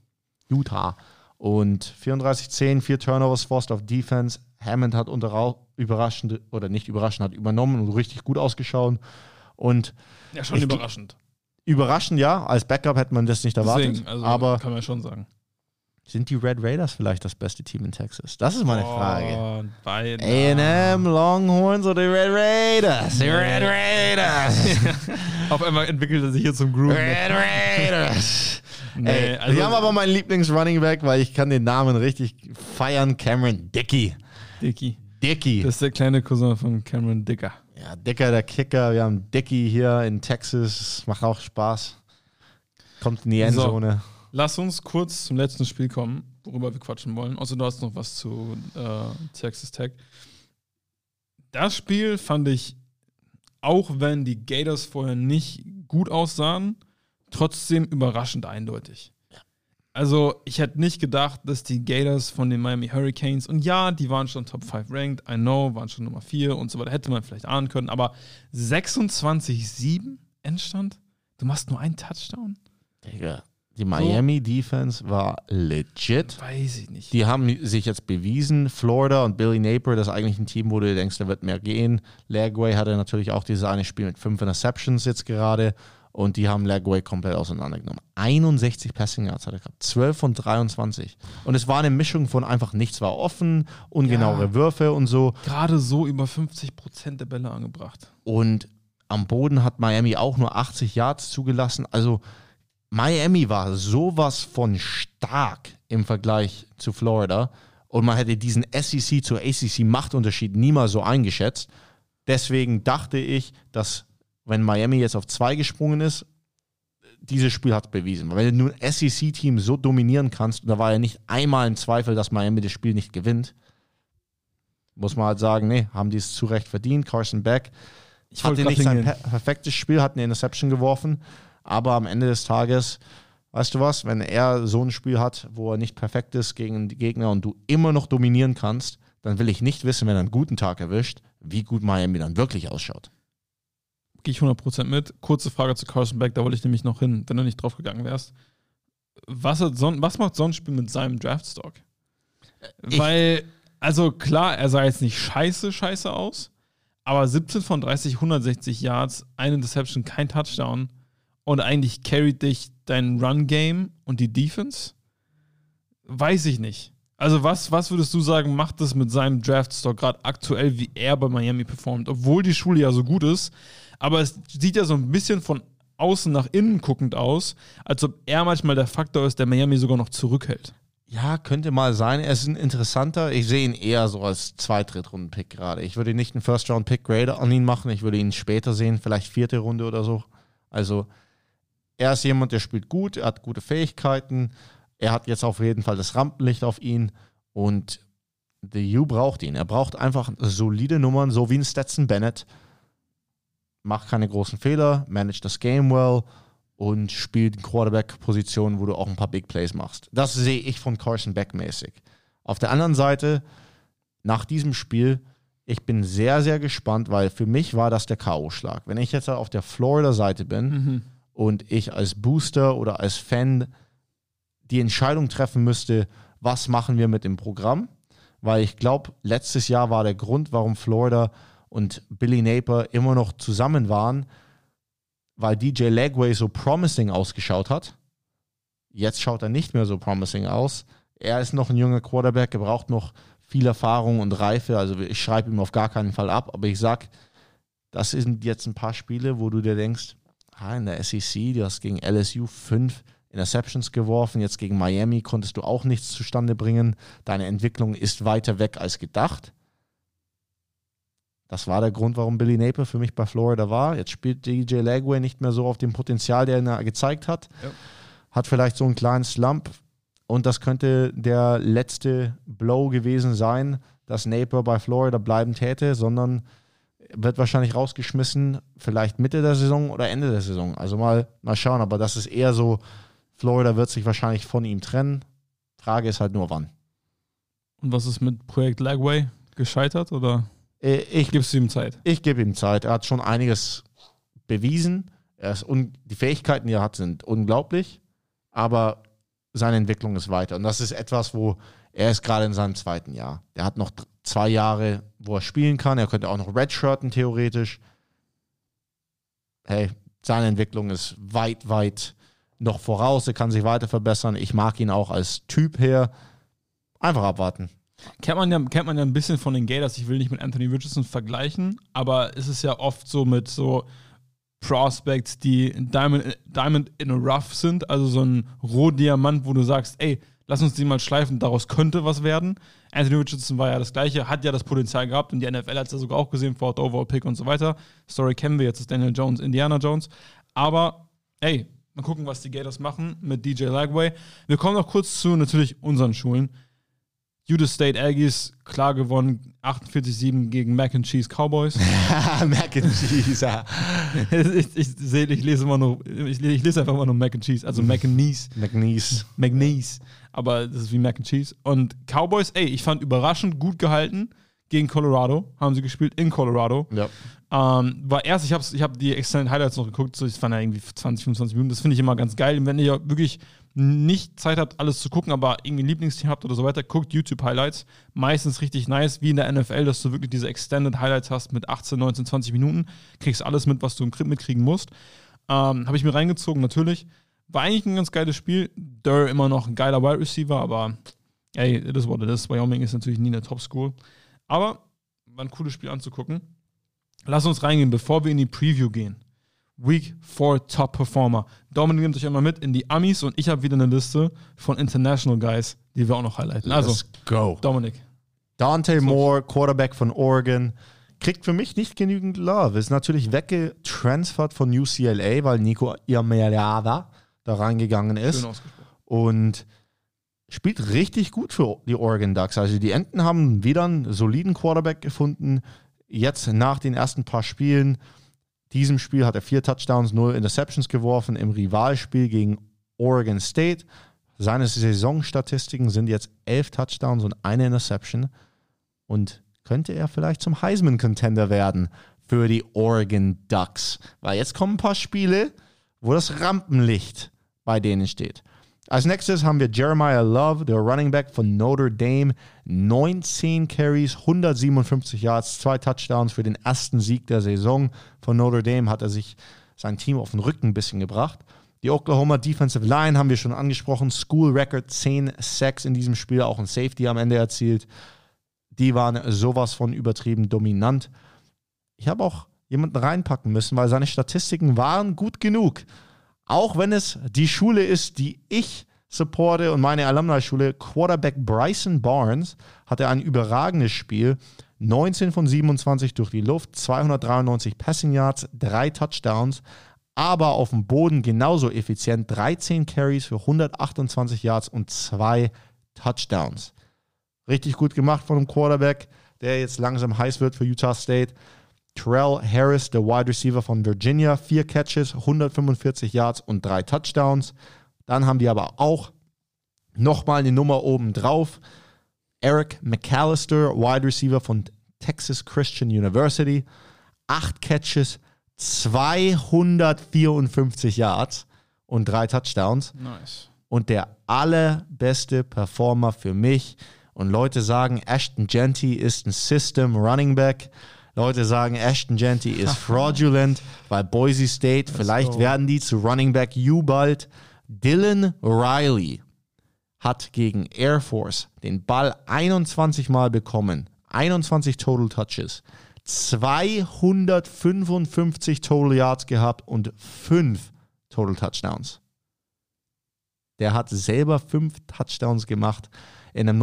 Und 34-10, 4 Turnovers forced auf Defense. Hammond hat überraschend, oder nicht überraschend, hat übernommen und richtig gut ausgeschaut. Und ja, schon überraschend. Überraschend, ja. Als Backup hätte man das nicht erwartet. Deswegen, also aber kann man schon sagen. Sind die Red Raiders vielleicht das beste Team in Texas? Das ist meine Frage. Beide. A&M, Longhorns oder die Red Raiders? Die Red Raiders. Auf einmal entwickelt er sich hier zum Groove. Red Raiders. Nee, also die haben aber meinen Lieblings-Running-Back, weil ich kann den Namen richtig feiern. Cameron Dickey. Das ist der kleine Cousin von Cameron Dicker. Ja, Dicker, der Kicker. Wir haben Dickey hier in Texas. Macht auch Spaß. Kommt in die Endzone. So, lass uns kurz zum letzten Spiel kommen, worüber wir quatschen wollen. Außer du hast noch was zu Texas Tech. Das Spiel fand ich, auch wenn die Gators vorher nicht gut aussahen, trotzdem überraschend eindeutig. Ja. Also, ich hätte nicht gedacht, dass die Gators von den Miami Hurricanes, und ja, die waren schon Top 5 ranked, I know, waren schon Nummer 4 und so weiter, hätte man vielleicht ahnen können, aber 26-7 Endstand? Du machst nur einen Touchdown? Digga, die Miami Defense war legit. Weiß ich nicht. Die haben sich jetzt bewiesen. Florida und Billy Napier, das ist eigentlich ein Team, wo du denkst, da wird mehr gehen. Lagway hatte natürlich auch dieses eine Spiel mit 5 Interceptions jetzt gerade. Und die haben Lagway komplett auseinandergenommen. 61 Passing Yards hat er gehabt. 12 von 23. Und es war eine Mischung von einfach nichts war offen, ungenauere Würfe und so. Gerade so über 50% der Bälle angebracht. Und am Boden hat Miami auch nur 80 Yards zugelassen. Also Miami war sowas von stark im Vergleich zu Florida. Und man hätte diesen SEC zu ACC Machtunterschied niemals so eingeschätzt. Deswegen dachte ich, dass wenn Miami jetzt auf 2 gesprungen ist, dieses Spiel hat es bewiesen. Weil du ein SEC-Team so dominieren kannst, und da war ja nicht einmal im Zweifel, dass Miami das Spiel nicht gewinnt, muss man halt sagen, nee, haben die es zu Recht verdient. Carson Beck hatte nicht sein perfektes Spiel, hat eine Interception geworfen, aber am Ende des Tages, weißt du was, wenn er so ein Spiel hat, wo er nicht perfekt ist gegen die Gegner und du immer noch dominieren kannst, dann will ich nicht wissen, wenn er einen guten Tag erwischt, wie gut Miami dann wirklich ausschaut. Gehe ich 100% mit. Kurze Frage zu Carson Beck, da wollte ich nämlich noch hin, wenn du nicht drauf gegangen wärst. Was macht so ein Spiel mit seinem Draftstock? Weil, also klar, er sah jetzt nicht scheiße aus, Aber 17 von 30, 160 Yards, eine Interception, kein Touchdown und eigentlich carried dich dein Run-Game und die Defense? Weiß ich nicht. Also was würdest du sagen, macht das mit seinem Draftstock gerade aktuell, wie er bei Miami performt? Obwohl die Schule ja so gut ist, aber es sieht ja so ein bisschen von außen nach innen guckend aus, als ob er manchmal der Faktor ist, der Miami sogar noch zurückhält. Ja, könnte mal sein. Er ist ein interessanter. Ich sehe ihn eher so als Zweit-Drittrunden-Pick gerade. Ich würde nicht einen First-Round-Pick-Grade an ihn machen. Ich würde ihn später sehen, vielleicht 4. Runde oder so. Also er ist jemand, der spielt gut, er hat gute Fähigkeiten. Er hat jetzt auf jeden Fall das Rampenlicht auf ihn und the U braucht ihn. Er braucht einfach solide Nummern, so wie ein Stetson Bennett. Macht keine großen Fehler, managt das Game well und spielt in Quarterback-Positionen, wo du auch ein paar Big Plays machst. Das sehe ich von Carson Beck mäßig. Auf der anderen Seite, nach diesem Spiel, ich bin sehr, sehr gespannt, weil für mich war das der K.O.-Schlag. Wenn ich jetzt auf der Florida-Seite bin und ich als Booster oder als Fan die Entscheidung treffen müsste, was machen wir mit dem Programm, weil ich glaube, letztes Jahr war der Grund, warum Florida und Billy Napier immer noch zusammen waren, weil DJ Lagway so promising ausgeschaut hat. Jetzt schaut er nicht mehr so promising aus. Er ist noch ein junger Quarterback, er braucht noch viel Erfahrung und Reife, also ich schreibe ihm auf gar keinen Fall ab, aber ich sag, das sind jetzt ein paar Spiele, wo du dir denkst, in der SEC, du hast gegen LSU 5 Interceptions geworfen, jetzt gegen Miami konntest du auch nichts zustande bringen. Deine Entwicklung ist weiter weg als gedacht. Das war der Grund, warum Billy Napier für mich bei Florida war. Jetzt spielt DJ Lagway nicht mehr so auf dem Potenzial, der er gezeigt hat. Ja. Hat vielleicht so einen kleinen Slump. Und das könnte der letzte Blow gewesen sein, dass Napier bei Florida bleiben täte, sondern wird wahrscheinlich rausgeschmissen, vielleicht Mitte der Saison oder Ende der Saison. Also mal schauen, aber das ist eher so, Florida wird sich wahrscheinlich von ihm trennen. Frage ist halt nur, wann. Und was ist mit Projekt Lagway? Gescheitert oder gibst du ihm Zeit? Ich gebe ihm Zeit. Er hat schon einiges bewiesen. Die Fähigkeiten, die er hat, sind unglaublich. Aber seine Entwicklung ist weiter. Und das ist etwas, wo er ist gerade in seinem 2. Jahr. Er hat noch 2 Jahre, wo er spielen kann. Er könnte auch noch redshirten, theoretisch. Hey, seine Entwicklung ist weit noch voraus, er kann sich weiter verbessern. Ich mag ihn auch als Typ her. Einfach abwarten. Kennt man ja ein bisschen von den Gators. Ich will nicht mit Anthony Richardson vergleichen, aber es ist ja oft so mit so Prospects, die Diamond in a Rough sind, also so ein Rohdiamant, wo du sagst, ey, lass uns den mal schleifen, daraus könnte was werden. Anthony Richardson war ja das Gleiche, hat ja das Potenzial gehabt und die NFL hat es ja sogar auch gesehen, Fourth Overall Pick und so weiter. Story kennen wir, jetzt ist Daniel Jones, Indiana Jones. Aber, ey, mal gucken, was die Gators machen mit DJ Lagway. Wir kommen noch kurz zu natürlich unseren Schulen. Utah State Aggies, klar gewonnen, 48-7 gegen Mac and Cheese Cowboys. Mac and Cheese, ja. Ich lese einfach immer nur Mac and Cheese, also Mac and Knees. McNeese. Aber das ist wie Mac and Cheese. Und Cowboys, ich fand überraschend gut gehalten gegen Colorado, haben sie gespielt in Colorado. Ja. War erst, ich hab die Extended Highlights noch geguckt, so ich fand ja irgendwie 20, 25 Minuten, das finde ich immer ganz geil. Und wenn ihr wirklich nicht Zeit habt, alles zu gucken, aber irgendwie ein Lieblingsteam habt oder so weiter, guckt YouTube-Highlights. Meistens richtig nice, wie in der NFL, dass du wirklich diese Extended Highlights hast mit 18, 19, 20 Minuten. Kriegst alles mit, was du im Grip mitkriegen musst. Habe ich mir reingezogen, natürlich. War eigentlich ein ganz geiles Spiel. Durr immer noch ein geiler Wide Receiver, aber it is what it is. Wyoming ist natürlich nie eine Top-School. Aber war ein cooles Spiel anzugucken. Lass uns reingehen, bevor wir in die Preview gehen. Week 4 Top Performer. Dominik nimmt euch einmal mit in die Amis und ich habe wieder eine Liste von International Guys, die wir auch noch highlighten. Also, let's go. Dominik. Dante Moore, Quarterback von Oregon, kriegt für mich nicht genügend Love. Ist natürlich weggetransfert von UCLA, weil Nico Iamaleava da reingegangen ist. Schön ausgesprochen. Und spielt richtig gut für die Oregon Ducks. Also die Enten haben wieder einen soliden Quarterback gefunden. Jetzt nach den ersten paar Spielen, diesem Spiel hat er 4 Touchdowns, 0 Interceptions geworfen im Rivalspiel gegen Oregon State. Seine Saisonstatistiken sind jetzt 11 Touchdowns und 1 Interception. Und könnte er vielleicht zum Heisman-Contender werden für die Oregon Ducks? Weil jetzt kommen ein paar Spiele, wo das Rampenlicht bei denen steht. Als nächstes haben wir Jeremiah Love, der Running Back von Notre Dame. 19 Carries, 157 Yards, 2 Touchdowns für den ersten Sieg der Saison. Von Notre Dame hat er sich sein Team auf den Rücken ein bisschen gebracht. Die Oklahoma Defensive Line haben wir schon angesprochen. School Record 10 Sacks in diesem Spiel, auch ein Safety am Ende erzielt. Die waren sowas von übertrieben dominant. Ich habe auch jemanden reinpacken müssen, weil seine Statistiken waren gut genug. Auch wenn es die Schule ist, die ich supporte und meine Alumni-Schule, Quarterback Bryson Barnes hatte ein überragendes Spiel. 19 von 27 durch die Luft, 293 Passing Yards, 3 Touchdowns, aber auf dem Boden genauso effizient. 13 Carries für 128 Yards und 2 Touchdowns. Richtig gut gemacht von einem Quarterback, der jetzt langsam heiß wird für Utah State. Terrell Harris, der Wide Receiver von Virginia, 4 Catches, 145 Yards und 3 Touchdowns. Dann haben die aber auch nochmal eine Nummer oben drauf. Eric McAllister, Wide Receiver von Texas Christian University, 8 Catches, 254 Yards und 3 Touchdowns. Nice. Und der allerbeste Performer für mich. Und Leute sagen, Ashton Jeanty ist ein System Running Back. Leute sagen, Ashton Jeanty ist fraudulent, weil Boise State, vielleicht werden die zu Running Back U bald. Dylan Riley hat gegen Air Force den Ball 21 Mal bekommen, 21 Total Touches, 255 Total Yards gehabt und 5 Total Touchdowns. Der hat selber 5 Touchdowns gemacht in einem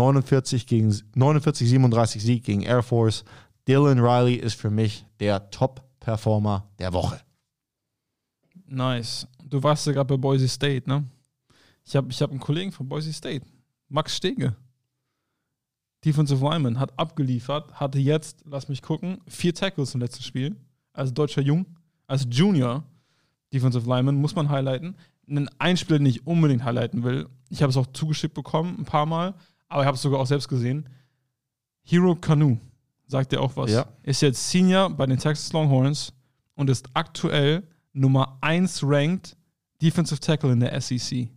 49-37 Sieg gegen Air Force. Dylan Riley ist für mich der Top-Performer der Woche. Nice. Du warst ja gerade bei Boise State, ne? Ich hab einen Kollegen von Boise State, Max Stege. Defensive Lineman, hat abgeliefert, hatte jetzt, lass mich gucken, 4 Tackles im letzten Spiel. Als deutscher Jung, als Junior Defensive Lineman, muss man highlighten. Ein Spieler, den ich unbedingt highlighten will, ich habe es auch zugeschickt bekommen, ein paar Mal, aber ich habe es sogar auch selbst gesehen. Hero Kanu. Sagt dir auch was. Ja. Ist jetzt Senior bei den Texas Longhorns und ist aktuell Nummer 1 ranked Defensive Tackle in der SEC.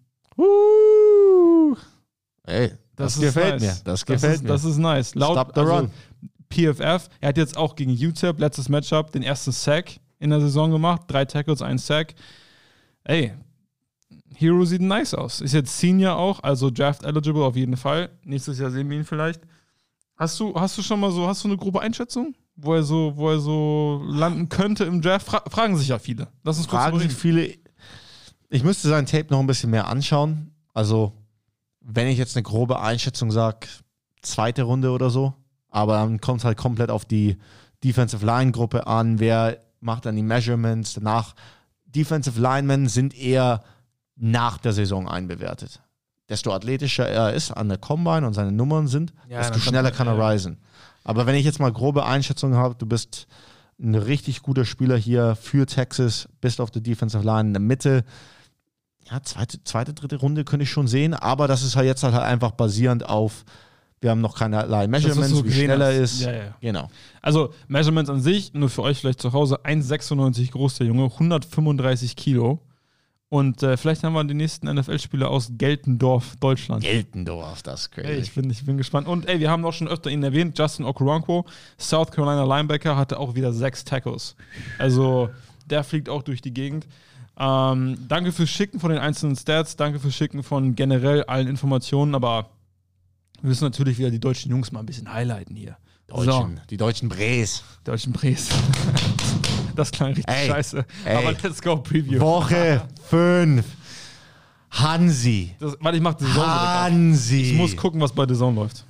Ey, das gefällt nice. mir. Das gefällt mir. Das ist nice. Laut Stop the run. PFF, er hat jetzt auch gegen UTEP, letztes Matchup, den ersten Sack in der Saison gemacht. 3 Tackles, 1 Sack. Ey, Hero sieht nice aus. Ist jetzt Senior auch, also Draft eligible auf jeden Fall. Nächstes Jahr sehen wir ihn vielleicht. Hast du schon mal hast du eine grobe Einschätzung, wo er so landen könnte im Draft? Fragen sich ja viele. Lass uns kurz Fragen sich viele. Ich müsste sein Tape noch ein bisschen mehr anschauen. Also, wenn ich jetzt eine grobe Einschätzung sage, 2. Runde oder so. Aber dann kommt es halt komplett auf die Defensive Line Gruppe an. Wer macht dann die Measurements? Danach, Defensive Linemen sind eher nach der Saison einbewertet. Desto athletischer er ist an der Combine und seine Nummern sind, desto schneller kann er risen. Aber wenn ich jetzt mal grobe Einschätzungen habe, du bist ein richtig guter Spieler hier für Texas, bist auf der Defensive Line in der Mitte. Ja, zweite, dritte Runde könnte ich schon sehen, aber das ist halt jetzt halt einfach basierend auf, wir haben noch keinerlei Measurements, so wie schnell er ist. Ja. Genau. Also Measurements an sich, nur für euch vielleicht zu Hause, 1,96 groß der Junge, 135 Kilo. Und vielleicht haben wir den nächsten NFL-Spieler aus Geltendorf, Deutschland. Geltendorf, das ist crazy. Ey, ich bin gespannt. Und wir haben auch schon öfter ihn erwähnt, Justin Okoronkwo, South Carolina Linebacker, hatte auch wieder 6 Tackles. Also der fliegt auch durch die Gegend. Danke fürs Schicken von den einzelnen Stats, danke fürs Schicken von generell allen Informationen, aber wir müssen natürlich wieder die deutschen Jungs mal ein bisschen highlighten hier. Die deutschen Bres. Deutschen Bres. Das klang richtig scheiße. Aber let's go, Preview. Woche 5. Hansi. Warte, ich mach The Zone. Hansi. Ich muss gucken, was bei The Zone läuft.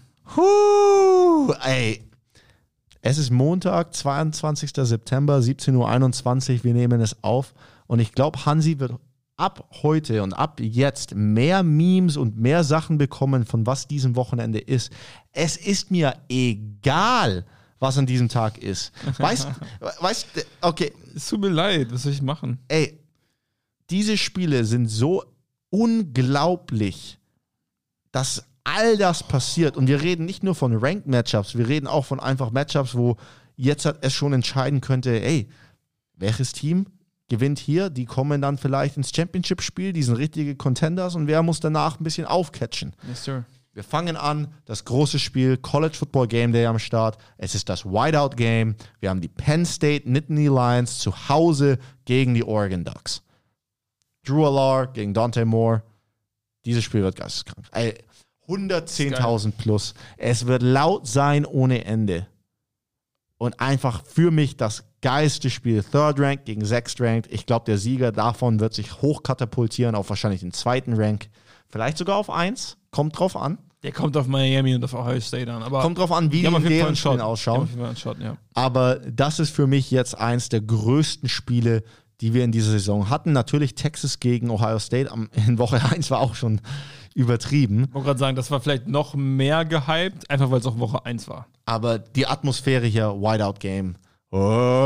Ey. Es ist Montag, 22. September, 17:21 Uhr. Wir nehmen es auf. Und ich glaube, Hansi wird ab heute und ab jetzt mehr Memes und mehr Sachen bekommen, von was diesem Wochenende ist. Es ist mir egal, was an diesem Tag ist. Weißt okay. Es tut mir leid, was soll ich machen? Ey, diese Spiele sind so unglaublich, dass all das passiert. Und wir reden nicht nur von Ranked-Matchups, wir reden auch von einfach Matchups, wo jetzt es schon entscheiden könnte, ey, welches Team gewinnt hier, die kommen dann vielleicht ins Championship-Spiel, die sind richtige Contenders und wer muss danach ein bisschen aufcatchen? Yes, sir. Wir fangen an, das große Spiel, College Football Game Day am Start. Es ist das Whiteout Game. Wir haben die Penn State Nittany Lions zu Hause gegen die Oregon Ducks. Drew Allar gegen Dante Moore. Dieses Spiel wird geisteskrank. 110.000 plus. Es wird laut sein ohne Ende. Und einfach für mich das geilste Spiel. Third Rank gegen Sixth Rank. Ich glaube, der Sieger davon wird sich hochkatapultieren auf wahrscheinlich den zweiten Rank. Vielleicht sogar auf 1. Kommt drauf an. Der kommt auf Miami und auf Ohio State an. Aber kommt drauf an, wie die deren Spiele ausschauen. Ja. Aber das ist für mich jetzt eins der größten Spiele, die wir in dieser Saison hatten. Natürlich Texas gegen Ohio State in Woche 1 war auch schon übertrieben. Ich wollte gerade sagen, das war vielleicht noch mehr gehypt, einfach weil es auch Woche 1 war. Aber die Atmosphäre hier, Whiteout Game. We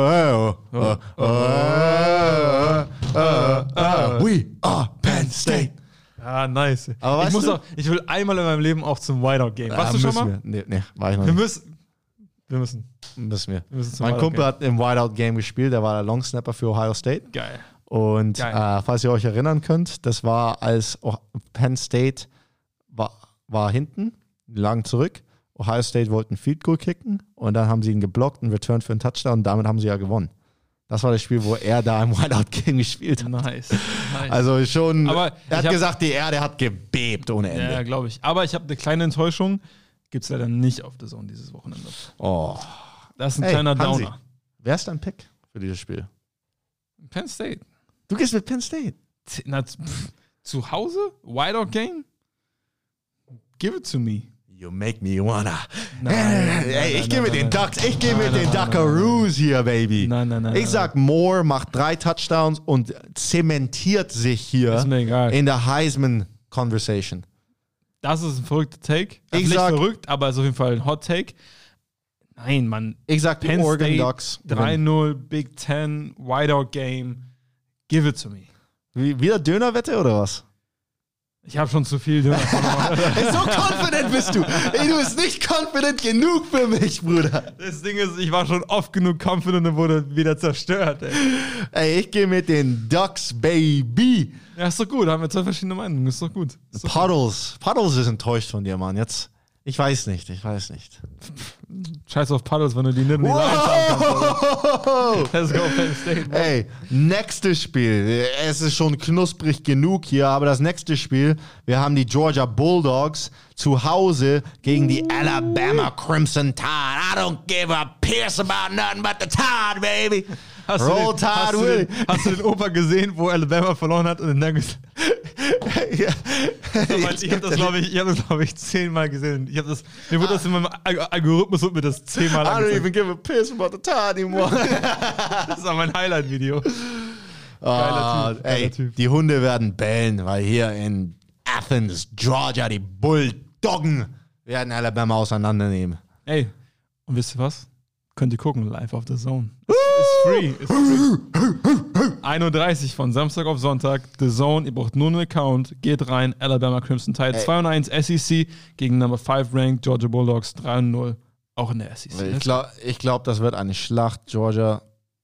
are Penn State. Ah, nice. Aber ich will einmal in meinem Leben auch zum Whiteout-Game. Warst du schon mal? Nee, war ich noch nicht. Wir müssen. Mein Kumpel hat im Whiteout-Game gespielt, der war der Longsnapper für Ohio State. Geil. Und falls ihr euch erinnern könnt, das war, als Penn State war hinten, lagen zurück. Ohio State wollten Field Goal kicken und dann haben sie ihn geblockt und returned für einen Touchdown und damit haben sie ja gewonnen. Das war das Spiel, wo er da im Whiteout-Game gespielt hat. Nice. Also schon, aber er hat gesagt, die Erde hat gebebt ohne Ende. Ja, glaube ich. Aber ich habe eine kleine Enttäuschung. Gibt es leider nicht auf The Zone dieses Wochenende. Oh. Das ist ein kleiner Hansi, Downer. wer ist dein Pick für dieses Spiel? Penn State. Du gehst mit Penn State? Zu Hause? Whiteout-Game? Give it to me. You make me wanna. Nein, ich gehe mit den Ducks. Ich gehe mit den Duckaroos hier, Baby. Nein. Ich sag, Moore macht 3 Touchdowns und zementiert sich hier Ist mir egal. in der Heisman-Conversation. Das ist ein verrückter Take. Ich nicht sag, verrückt, aber ist auf jeden Fall ein Hot Take. Nein, Mann. Ich sag, die Penn Oregon State, Ducks. 3-0, Big Ten, Whiteout-Game. Give it to me. Wieder Dönerwette oder was? Ich habe schon zu viel Döner verloren. So confident bist du. Ey, du bist nicht confident genug für mich, Bruder. Das Ding ist, ich war schon oft genug confident und wurde wieder zerstört. Ey, ich gehe mit den Ducks, Baby. Ja, ist doch gut. Haben wir 2 verschiedene Meinungen. Ist doch gut. Puddles ist enttäuscht von dir, Mann. Jetzt, ich weiß nicht. Scheiß auf Puddles, wenn du die Nittany Lions haben kannst. Let's go, Penn State. Man. Ey, nächstes Spiel. Es ist schon knusprig genug hier, aber das nächste Spiel, wir haben die Georgia Bulldogs zu Hause gegen die Alabama Crimson Tide. I don't give a piss about nothing but the Tide, baby. Roll Tide, Willie. Hast du den Opa gesehen, wo Alabama verloren hat? Und dann Ja. ich habe das, glaube ich, 10-mal gesehen. Mir wurde das in meinem Algorithmus mir das 10-mal I don't angezeigt. even give a piss about the Tide anymore. Das war mein Highlight-Video. Geiler Typ. Die Hunde werden bellen, weil hier in Athens, Georgia, die Bulldoggen werden Alabama auseinandernehmen. Ey, und wisst ihr was? Könnt ihr gucken, live auf The Zone. Ist free. 31 von Samstag auf Sonntag. The Zone, ihr braucht nur einen Account. Geht rein, Alabama Crimson Tide. 2-1 SEC gegen Number 5 Ranked Georgia Bulldogs 3-0. Auch in der SEC. Ich glaube, das wird eine Schlacht. Georgia.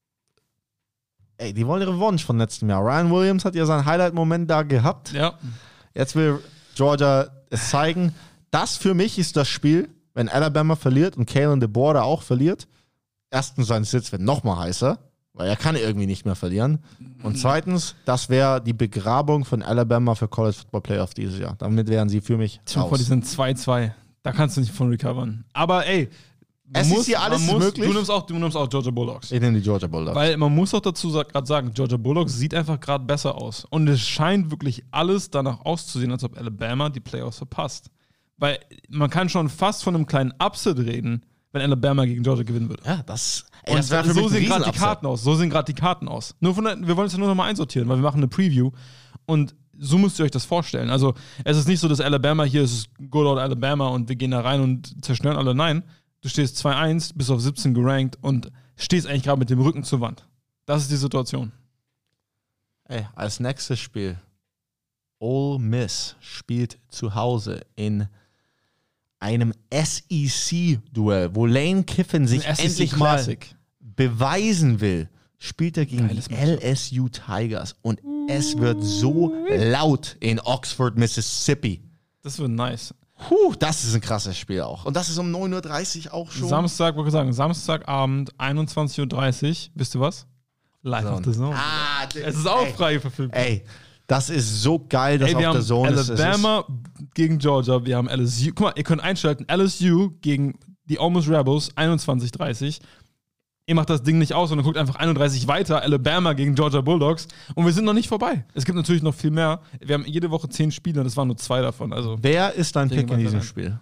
Ey, die wollen Revanche von letztem Jahr. Ryan Williams hat ja seinen Highlight-Moment da gehabt. Ja. Jetzt will Georgia es zeigen. Das für mich ist das Spiel, wenn Alabama verliert und Kalen DeBoer auch verliert. Erstens, sein Sitz wird noch mal heißer, weil er kann irgendwie nicht mehr verlieren. Und zweitens, das wäre die Begrabung von Alabama für College Football Playoff dieses Jahr. Damit wären sie für mich raus. Die sind 2-2. Da kannst du nicht von recovern. Aber ey, ist hier alles möglich. Du nimmst auch Georgia Bulldogs. Ich nehme die Georgia Bulldogs. Weil man muss auch dazu gerade sagen, Georgia Bulldogs sieht einfach gerade besser aus. Und es scheint wirklich alles danach auszusehen, als ob Alabama die Playoffs verpasst. Weil man kann schon fast von einem kleinen Upset reden, wenn Alabama gegen Georgia gewinnen würde. Ja, das wäre für mich so sehen gerade die Karten aus. Wir wollen es ja nur noch mal einsortieren, weil wir machen eine Preview. Und so müsst ihr euch das vorstellen. Also es ist nicht so, dass Alabama hier ist Good Old Alabama und wir gehen da rein und zerstören alle. Nein, du stehst 2-1, bist auf 17 gerankt und stehst eigentlich gerade mit dem Rücken zur Wand. Das ist die Situation. Ey, als nächstes Spiel. Ole Miss spielt zu Hause in einem SEC-Duell, wo Lane Kiffin sich endlich mal beweisen will. spielt er gegen Geiles die Matchup. LSU Tigers. Und es wird so laut in Oxford, Mississippi. Das wird nice. Das ist ein krasses Spiel auch. Und das ist um 9:30 Uhr auch schon. Samstag, wollte ich sagen, Samstagabend, 21:30 Uhr. Wisst ihr was? Live auf der Zone. Es ist auch frei verfügbar. Ey, das ist so geil, dass wir auf der haben Zone ist. Alabama gegen Georgia, wir haben LSU. Guck mal, ihr könnt einschalten, LSU gegen die Ole Miss Rebels, 21:30. Ihr macht das Ding nicht aus, sondern guckt einfach 31 weiter, Alabama gegen Georgia Bulldogs. Und wir sind noch nicht vorbei. Es gibt natürlich noch viel mehr. Wir haben jede Woche 10 Spiele und das waren nur 2 davon. Also, Wer ist dein Pick in diesem rein. Spiel?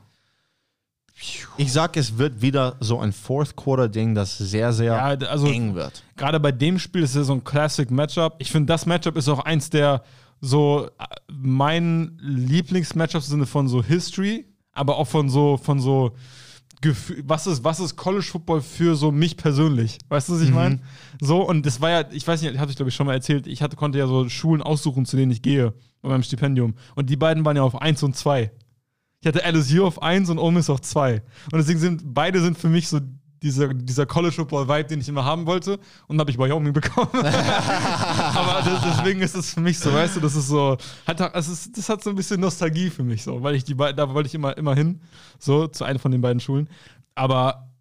Ich sag, es wird wieder so ein Fourth-Quarter-Ding, das sehr, sehr eng wird. Gerade bei dem Spiel ist es so ein Classic-Matchup. Ich finde, das Matchup ist auch eins der so mein Lieblings-Matchups im Sinne von so History, aber auch von so Gefühl, was ist College Football für so mich persönlich? Weißt du, was ich meine? So, und das war ja, ich weiß nicht, habe ich glaube ich schon mal erzählt, konnte ja so Schulen aussuchen, zu denen ich gehe, bei meinem Stipendium. Und die beiden waren ja auf 1 und 2. Ich hatte LSU auf 1 und Ole Miss auf 2. Und deswegen beide sind für mich so dieser College Football Vibe, den ich immer haben wollte. Und dann habe ich Wyoming bekommen. Aber deswegen ist es für mich so, weißt du, das ist so, das hat so ein bisschen Nostalgie für mich so, weil da wollte ich immer hin, so zu einem von den beiden Schulen. Aber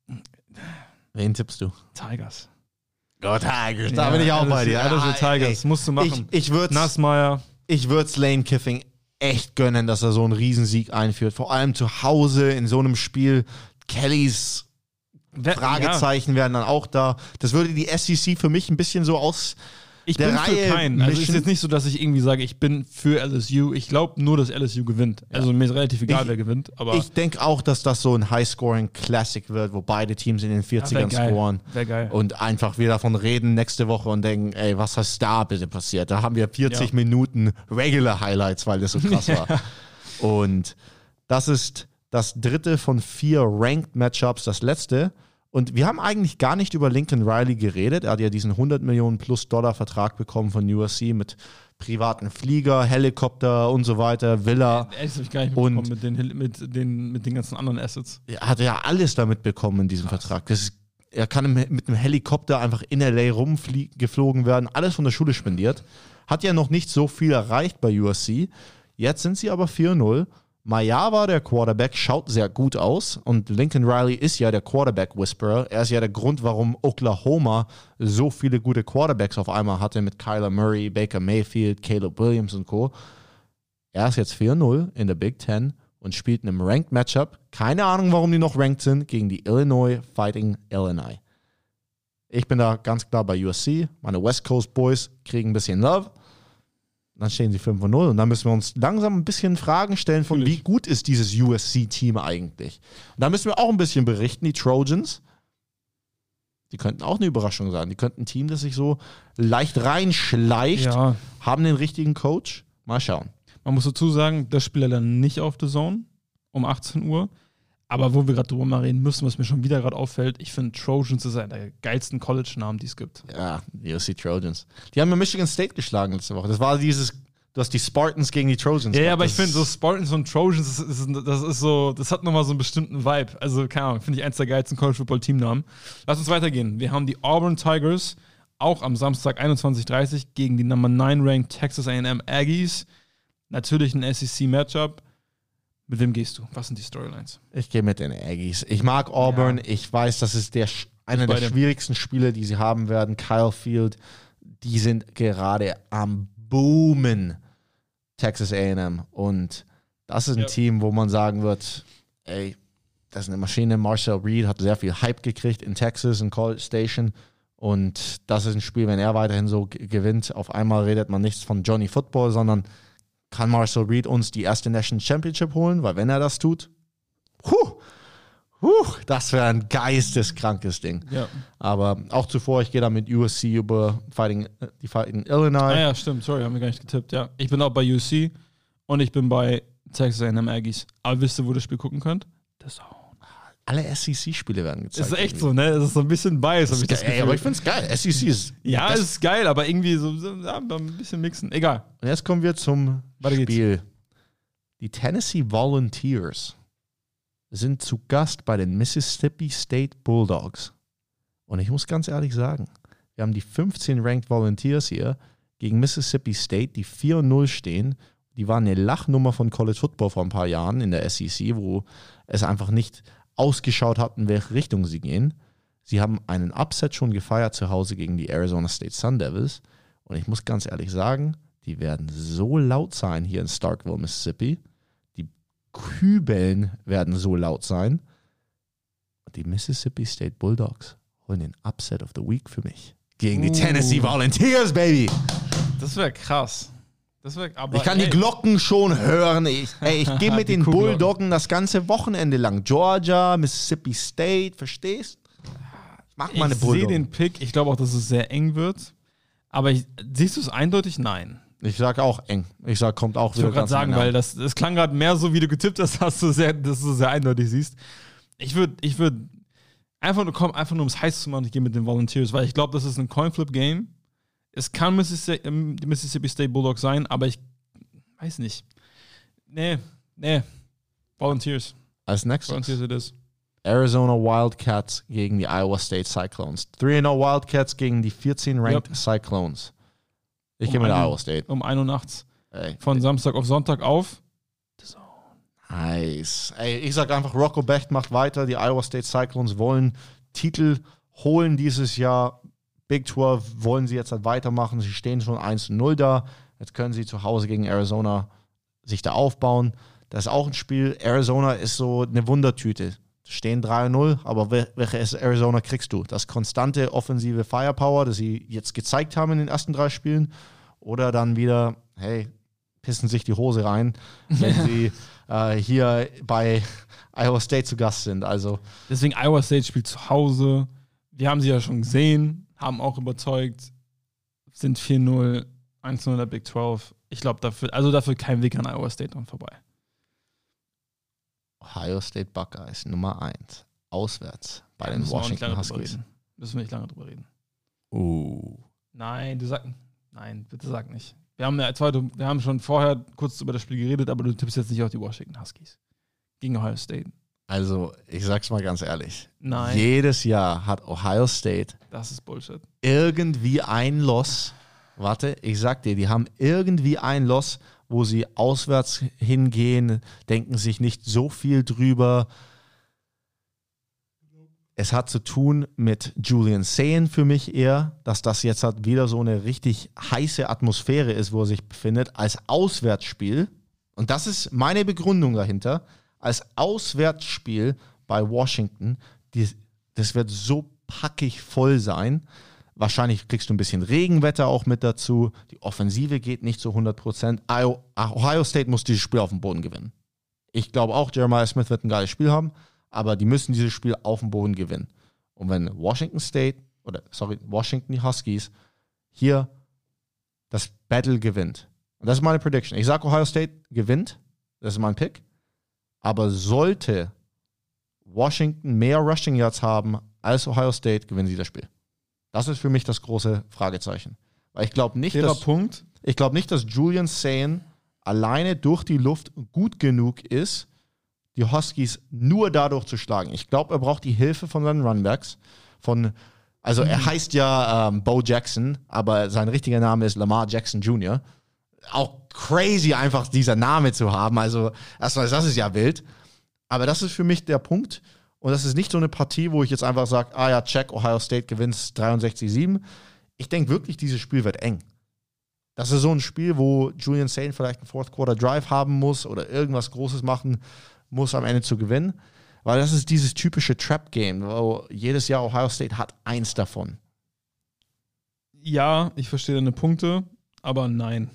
wen tippst du? Tigers. Go Tigers, da bin ich auch bei dir. Tigers, musst du machen. Ich würde es Lane Kiffin echt gönnen, dass er so einen Riesensieg einführt. Vor allem zu Hause in so einem Spiel. Kellys Fragezeichen werden dann auch da. Das würde die SEC für mich ein bisschen so aus Ich der bin Reihe für keinen. Also es ist mischen. jetzt nicht so, dass ich irgendwie sage, ich bin für LSU. Ich glaube nur, dass LSU gewinnt. Also mir ist relativ egal, wer gewinnt. Aber Ich denke auch, dass das so ein High-Scoring-Classic wird, wo beide Teams in den 40ern scoren. Wäre geil. Und einfach wir davon reden nächste Woche und denken, ey, was ist da bitte passiert? Da haben wir 40 Minuten Regular Highlights, weil das so krass war. Und das ist das dritte von 4 Ranked Matchups, das letzte. Und wir haben eigentlich gar nicht über Lincoln Riley geredet. Er hat ja diesen 100 Millionen plus Dollar Vertrag bekommen von USC mit privaten Flieger, Helikopter und so weiter, Villa. Das habe ich gar nicht mitbekommen mit den ganzen anderen Assets. Er hat ja alles damit bekommen in diesem Vertrag. Er kann mit einem Helikopter einfach in LA rumgeflogen werden, alles von der Schule spendiert. Hat ja noch nicht so viel erreicht bei USC. Jetzt sind sie aber 4-0. Mayava, der Quarterback, schaut sehr gut aus und Lincoln Riley ist ja der Quarterback-Whisperer. Er ist ja der Grund, warum Oklahoma so viele gute Quarterbacks auf einmal hatte mit Kyler Murray, Baker Mayfield, Caleb Williams und Co. Er ist jetzt 4-0 in der Big Ten und spielt in einem Ranked Matchup. Keine Ahnung, warum die noch ranked sind, gegen die Illinois Fighting Illini. Ich bin da ganz klar bei USC. Meine West Coast Boys kriegen ein bisschen Love. Dann stehen sie 5-0 und dann müssen wir uns langsam ein bisschen Fragen stellen von, wie gut ist dieses USC-Team eigentlich? Und da müssen wir auch ein bisschen berichten, die Trojans, die könnten auch eine Überraschung sein. Die könnten ein Team, das sich so leicht reinschleicht, haben den richtigen Coach. Mal schauen. Man muss dazu sagen, das Spiel dann nicht auf The Zone um 18 Uhr. Aber wo wir gerade drüber mal reden müssen, was mir schon wieder gerade auffällt, ich finde Trojans ist einer der geilsten College-Namen, die es gibt. Ja, die USC Trojans. Die haben ja Michigan State geschlagen letzte Woche. Das war du hast die Spartans gegen die Trojans. Ja, aber ich finde so Spartans und Trojans, das ist so, das hat nochmal so einen bestimmten Vibe. Also, keine Ahnung, finde ich eins der geilsten College-Football-Teamnamen. Lass uns weitergehen. Wir haben die Auburn Tigers, auch am Samstag 21:30 gegen die Number 9 Ranked Texas A&M Aggies. Natürlich ein SEC-Matchup. Mit wem gehst du? Was sind die Storylines? Ich gehe mit den Aggies. Ich mag Auburn. Ja. Ich weiß, das ist einer der schwierigsten Spiele, die sie haben werden. Kyle Field, die sind gerade am Boomen. Texas A&M. Und das ist ein Team, wo man sagen wird, ey, das ist eine Maschine. Marcel Reed hat sehr viel Hype gekriegt in Texas, in College Station. Und das ist ein Spiel, wenn er weiterhin so gewinnt, auf einmal redet man nichts von Johnny Football, sondern kann Marcel Reed uns die erste National Championship holen? Weil wenn er das tut, das wäre ein geisteskrankes Ding. Ja. Aber auch zuvor, ich gehe da mit USC über die Fighting Illinois. Ah ja, stimmt. Sorry, haben wir gar nicht getippt. Ja, ich bin auch bei USC und ich bin bei Texas A&M Aggies. Aber wisst ihr, wo das Spiel gucken könnt? Das auch. Alle SEC-Spiele werden gezeigt. Ist echt so, ne? Das ist so ein bisschen bias, habe ich das Gefühl. Aber ich finde es geil. SEC ist... Ja, es ist geil, aber irgendwie so ein bisschen mixen. Egal. Und jetzt kommen wir zum Spiel. Die Tennessee Volunteers sind zu Gast bei den Mississippi State Bulldogs. Und ich muss ganz ehrlich sagen, Wir haben die 15 Ranked Volunteers hier gegen Mississippi State, die 4-0 stehen. Die waren eine Lachnummer von College Football vor ein paar Jahren in der SEC, wo es einfach nicht ausgeschaut hat, in welche Richtung sie gehen. Sie haben einen Upset schon gefeiert zu Hause gegen die Arizona State Sun Devils. Und ich muss ganz ehrlich sagen, die werden so laut sein hier in Starkville, Mississippi. Die Kübeln werden so laut sein. Und die Mississippi State Bulldogs holen den Upset of the Week für mich. Gegen die Tennessee Volunteers, Baby. Das wäre krass. Aber, ich kann die Glocken schon hören. Ich gehe mit den Bulldoggen das ganze Wochenende lang. Georgia, Mississippi State, verstehst? Ich mag meine Bulldoggen. Ich sehe den Pick. Ich glaube auch, dass es sehr eng wird. Aber siehst du es eindeutig? Nein. Ich sage auch eng. Ich sage, kommt auch wieder. Ich wollte gerade sagen, weil das klang gerade mehr so, wie du getippt hast, dass du sehr eindeutig siehst. Ich würde einfach nur um es heiß zu machen, ich gehe mit den Volunteers, weil ich glaube, das ist ein Coinflip-Game. Es kann die Mississippi State Bulldogs sein, aber ich weiß nicht. Nee. Volunteers. Als nächstes Volunteers it is. Arizona Wildcats gegen die Iowa State Cyclones. 3-0 Wildcats gegen die 14 Ranked Cyclones. Ich gehe mit Iowa State. Um 1 Uhr nachts. Von Samstag auf Sonntag auf. Nice. Ich sage einfach, Rocco Becht macht weiter. Die Iowa State Cyclones wollen Titel holen dieses Jahr. Big 12 wollen sie jetzt halt weitermachen. Sie stehen schon 1-0 da. Jetzt können sie zu Hause gegen Arizona sich da aufbauen. Das ist auch ein Spiel. Arizona ist so eine Wundertüte. Stehen 3-0, aber welche Arizona kriegst du? Das konstante offensive Firepower, das sie jetzt gezeigt haben in den ersten 3 Spielen, oder dann wieder, pissen sich die Hose rein, wenn sie hier bei Iowa State zu Gast sind. Also deswegen Iowa State spielt zu Hause. Wir haben sie ja schon gesehen, haben auch überzeugt, sind 4-0, 1-0 in der Big 12. Ich glaube, dafür kein Weg an Iowa State dran vorbei. Ohio State Buckeyes Nummer 1. Auswärts bei den Washington Huskies. Müssen wir nicht lange drüber reden. Nein, bitte sag nicht. Wir haben schon vorher kurz über das Spiel geredet, aber du tippst jetzt nicht auf die Washington Huskies. Gegen Ohio State. Also, ich sag's mal ganz ehrlich. Nein. Jedes Jahr hat Ohio State das ist Bullshit. Irgendwie ein Loss. Warte, ich sag dir, die haben irgendwie ein Loss, wo sie auswärts hingehen, denken sich nicht so viel drüber. Es hat zu tun mit Julian Sayin für mich eher, dass das jetzt halt wieder so eine richtig heiße Atmosphäre ist, wo er sich befindet, als Auswärtsspiel. Und das ist meine Begründung dahinter. Als Auswärtsspiel bei Washington, das wird so packig voll sein. Wahrscheinlich kriegst du ein bisschen Regenwetter auch mit dazu. Die Offensive geht nicht zu 100%. Ohio State muss dieses Spiel auf dem Boden gewinnen. Ich glaube auch, Jeremiah Smith wird ein geiles Spiel haben, aber die müssen dieses Spiel auf dem Boden gewinnen. Und wenn Washington die Huskies hier das Battle gewinnt, und das ist meine Prediction. Ich sage, Ohio State gewinnt, das ist mein Pick, aber sollte Washington mehr Rushing Yards haben als Ohio State, gewinnen sie das Spiel. Das ist für mich das große Fragezeichen. Weil ich glaube nicht, dass Julian Sayin alleine durch die Luft gut genug ist, die Huskies nur dadurch zu schlagen. Ich glaube, er braucht die Hilfe von seinen Runbacks. Er heißt ja Bo Jackson, aber sein richtiger Name ist Lamar Jackson Jr. Auch crazy einfach dieser Name zu haben. Also erstmal, das ist ja wild. Aber das ist für mich der Punkt. Und das ist nicht so eine Partie, wo ich jetzt einfach sage, check, Ohio State gewinnt 63-7. Ich denke wirklich, dieses Spiel wird eng. Das ist so ein Spiel, wo Julian Sayin vielleicht einen Fourth-Quarter-Drive haben muss oder irgendwas Großes machen muss, am Ende zu gewinnen. Weil das ist dieses typische Trap-Game, wo jedes Jahr Ohio State hat eins davon. Ja, ich verstehe deine Punkte, aber nein.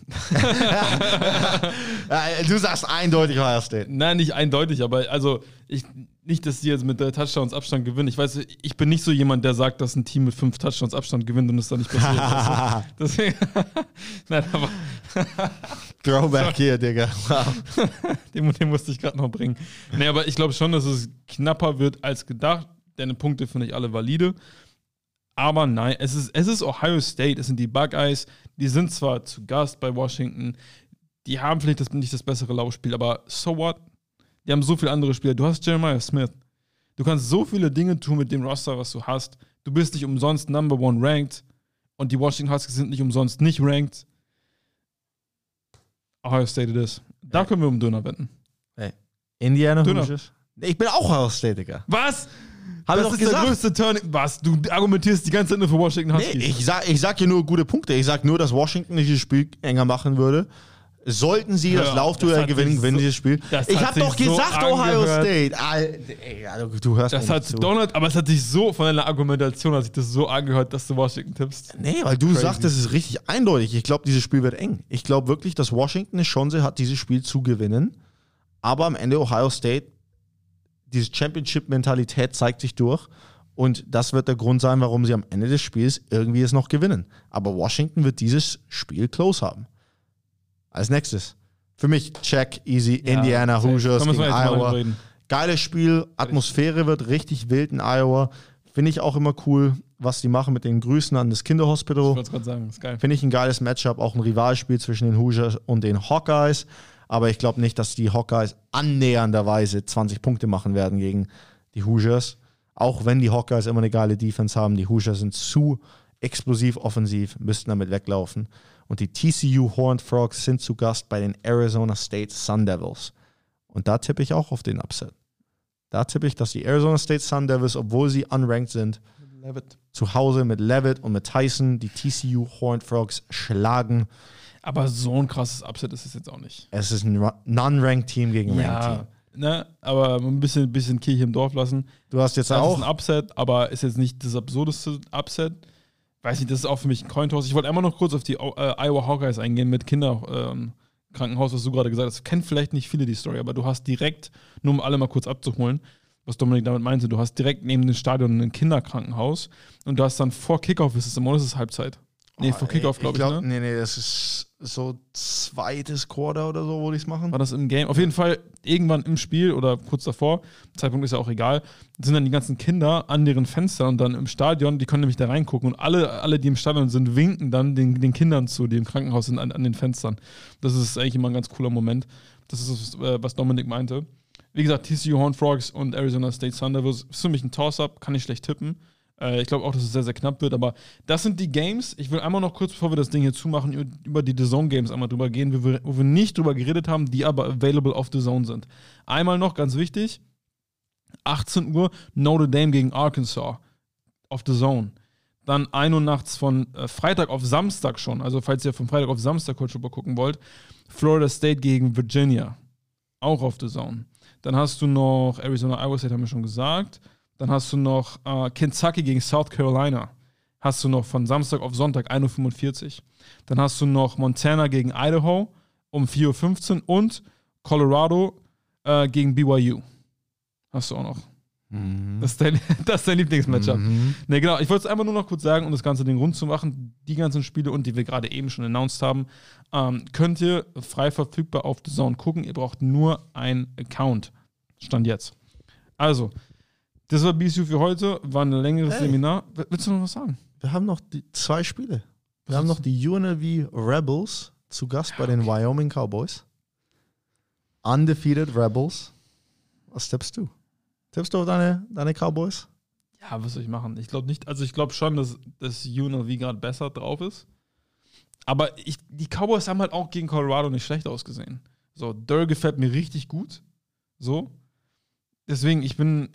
Du sagst eindeutig Ohio State. Nein, nicht eindeutig, aber nicht, dass die jetzt mit 3 Touchdowns Abstand gewinnen. Ich weiß, ich bin nicht so jemand, der sagt, dass ein Team mit 5 Touchdowns Abstand gewinnt und es dann nicht passiert. Deswegen, nein, aber Throwback hier, Digga. Wow. Den musste ich gerade noch bringen. Nee, aber ich glaube schon, dass es knapper wird als gedacht. Deine Punkte finde ich alle valide. Aber nein, es ist Ohio State, es sind die Buckeyes, die sind zwar zu Gast bei Washington, die haben vielleicht nicht das bessere Laufspiel, aber so what? Die haben so viele andere Spieler. Du hast Jeremiah Smith. Du kannst so viele Dinge tun mit dem Roster, was du hast. Du bist nicht umsonst Number 1 ranked. Und die Washington Huskies sind nicht umsonst nicht ranked. Ohio State it is. Da können wir um Döner wetten. Hey. Indiana Döner. Hoosiers. Ich bin auch Ohio State, Digga. Was? Hab ich Das doch ist gesagt. der größte Turning. Was? Du argumentierst die ganze Zeit nur für Washington Nee, Huskies. ich sag hier nur gute Punkte. Ich sag nur, dass Washington dieses Spiel enger machen würde. Sollten sie das Ja, Laufduell das hat gewinnen, sich gewinnen so- dieses Spiel. das Ich hat habe doch sich so gesagt, Ohio angehört. State. Alter, du hörst Das mir hat nicht zu. Donald, aber es hat sich so von deiner Argumentation, hat sich das so angehört, dass du Washington tippst. Nee, weil du Crazy. sagst, das ist richtig eindeutig. Ich glaube, dieses Spiel wird eng. Ich glaube wirklich, dass Washington eine Chance hat, dieses Spiel zu gewinnen. Aber am Ende Ohio State, diese Championship-Mentalität zeigt sich durch. Und das wird der Grund sein, warum sie am Ende des Spiels irgendwie es noch gewinnen. Aber Washington wird dieses Spiel close haben. Als nächstes. Für mich, check, easy, Indiana safe. Hoosiers Da müssen gegen wir jetzt mal Iowa. reden. Geiles Spiel, Atmosphäre wird richtig wild in Iowa. Finde ich auch immer cool, was die machen mit den Grüßen an das Kinderhospital. Ich wollte es gerade sagen, das ist geil. Finde ich ein geiles Matchup, auch ein Rivalspiel zwischen den Hoosiers und den Hawkeyes. Aber ich glaube nicht, dass die Hawkeyes annähernderweise 20 Punkte machen werden gegen die Hoosiers. Auch wenn die Hawkeyes immer eine geile Defense haben. Die Hoosiers sind zu explosiv offensiv, müssten damit weglaufen. Und die TCU Horned Frogs sind zu Gast bei den Arizona State Sun Devils. Und da tippe ich auch auf den Upset. Da tippe ich, dass die Arizona State Sun Devils, obwohl sie unranked sind, zu Hause mit Levitt und mit Tyson die TCU Horned Frogs schlagen. Aber so ein krasses Upset ist es jetzt auch nicht. Es ist ein non-ranked Team gegen ein ranked Ja, Team. ne, aber ein bisschen Kirche im Dorf lassen. Du hast jetzt Das ist auch ein Upset, aber ist jetzt nicht das absurdeste Upset. Weiß nicht, das ist auch für mich ein Cointoss. Ich wollte einmal noch kurz auf die Iowa Hawkeyes eingehen mit Kinderkrankenhaus, was du gerade gesagt hast. Kennen vielleicht nicht viele die Story, aber du hast direkt, nur um alle mal kurz abzuholen, was Dominik damit meinte, du hast direkt neben dem Stadion ein Kinderkrankenhaus und du hast dann vor Kickoff, ist es immer, das ist Halbzeit. Nee, vor Kickoff, glaube ich, ne? Nee, das ist so zweites Quarter oder so, wo die es machen. War das im Game? Auf jeden Fall irgendwann im Spiel oder kurz davor, Zeitpunkt ist ja auch egal, sind dann die ganzen Kinder an deren Fenstern und dann im Stadion, die können nämlich da reingucken und alle die im Stadion sind, winken dann den Kindern zu, die im Krankenhaus sind, an den Fenstern. Das ist eigentlich immer ein ganz cooler Moment. Das ist, was Dominik meinte. Wie gesagt, TCU Horned Frogs und Arizona State Sun Devils ist für mich ein Toss-Up, kann ich schlecht tippen. Ich glaube auch, dass es sehr, sehr knapp wird, aber das sind die Games. Ich will einmal noch kurz, bevor wir das Ding hier zumachen, über die The Zone Games einmal drüber gehen, wo wir nicht drüber geredet haben, die aber available auf The Zone sind. Einmal noch, ganz wichtig, 18 Uhr Notre Dame gegen Arkansas auf The Zone. Dann 1 Uhr nachts von Freitag auf Samstag schon, also falls ihr von Freitag auf Samstag College Football gucken wollt, Florida State gegen Virginia, auch auf The Zone. Dann hast du noch Arizona, Iowa State, haben wir schon gesagt. Dann hast du noch Kentucky gegen South Carolina. Hast du noch von Samstag auf Sonntag 1.45 Uhr. Dann hast du noch Montana gegen Idaho um 4.15 Uhr und Colorado gegen BYU. Hast du auch noch. Das ist dein Lieblingsmatchup. Ne, genau. Ich wollte es einfach nur noch kurz sagen, um das ganze Ding rund zu machen. Die ganzen Spiele und die wir gerade eben schon announced haben, könnt ihr frei verfügbar auf The Zone gucken. Ihr braucht nur einen Account. Stand jetzt. Also, das war BSU für heute. War ein längeres Seminar. Willst du noch was sagen? Wir haben noch die 2 Spiele. Wir haben noch die UNLV Rebels zu Gast bei den Wyoming Cowboys. Undefeated Rebels. Was tippst du? Tippst du auf deine Cowboys? Ja, was soll ich machen? Ich glaube nicht. Also ich glaube schon, dass UNLV gerade besser drauf ist. Aber die Cowboys haben halt auch gegen Colorado nicht schlecht ausgesehen. So, Durr gefällt mir richtig gut. So. Deswegen, wenn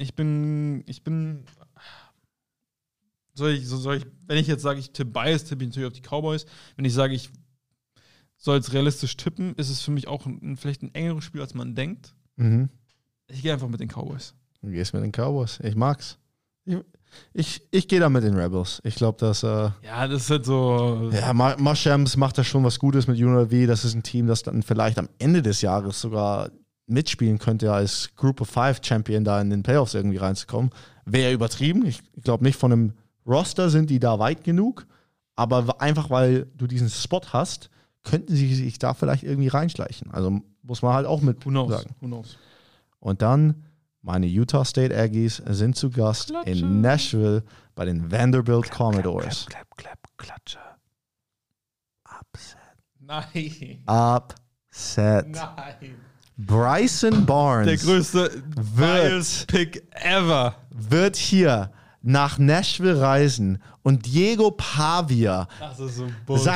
ich jetzt sage, ich tippe Bias, tippe ich natürlich auf die Cowboys. Wenn ich sage, ich soll es realistisch tippen, ist es für mich auch vielleicht ein engeres Spiel, als man denkt. Ich gehe einfach mit den Cowboys. Du gehst mit den Cowboys. Ich mag's. Ich gehe da mit den Rebels. Ich glaube, dass ja, das ist halt so. Ja, Muschamps macht da schon was Gutes mit UNLV. Das ist ein Team, das dann vielleicht am Ende des Jahres sogar mitspielen könnte, als Group of 5 Champion da in den Playoffs irgendwie reinzukommen. Wäre übertrieben. Ich glaube nicht, von einem Roster sind die da weit genug. Aber einfach, weil du diesen Spot hast, könnten sie sich da vielleicht irgendwie reinschleichen. Also muss man halt auch mit sagen. Who knows? Und dann meine Utah State Aggies sind zu Gast in Nashville bei den Vanderbilt Commodores. Klatsche. Upset. Nein. Upset. Nein. Bryson Barnes, der größte Bias-Pick ever, wird hier nach Nashville reisen und Diego Pavia, Das ist so Bullshit.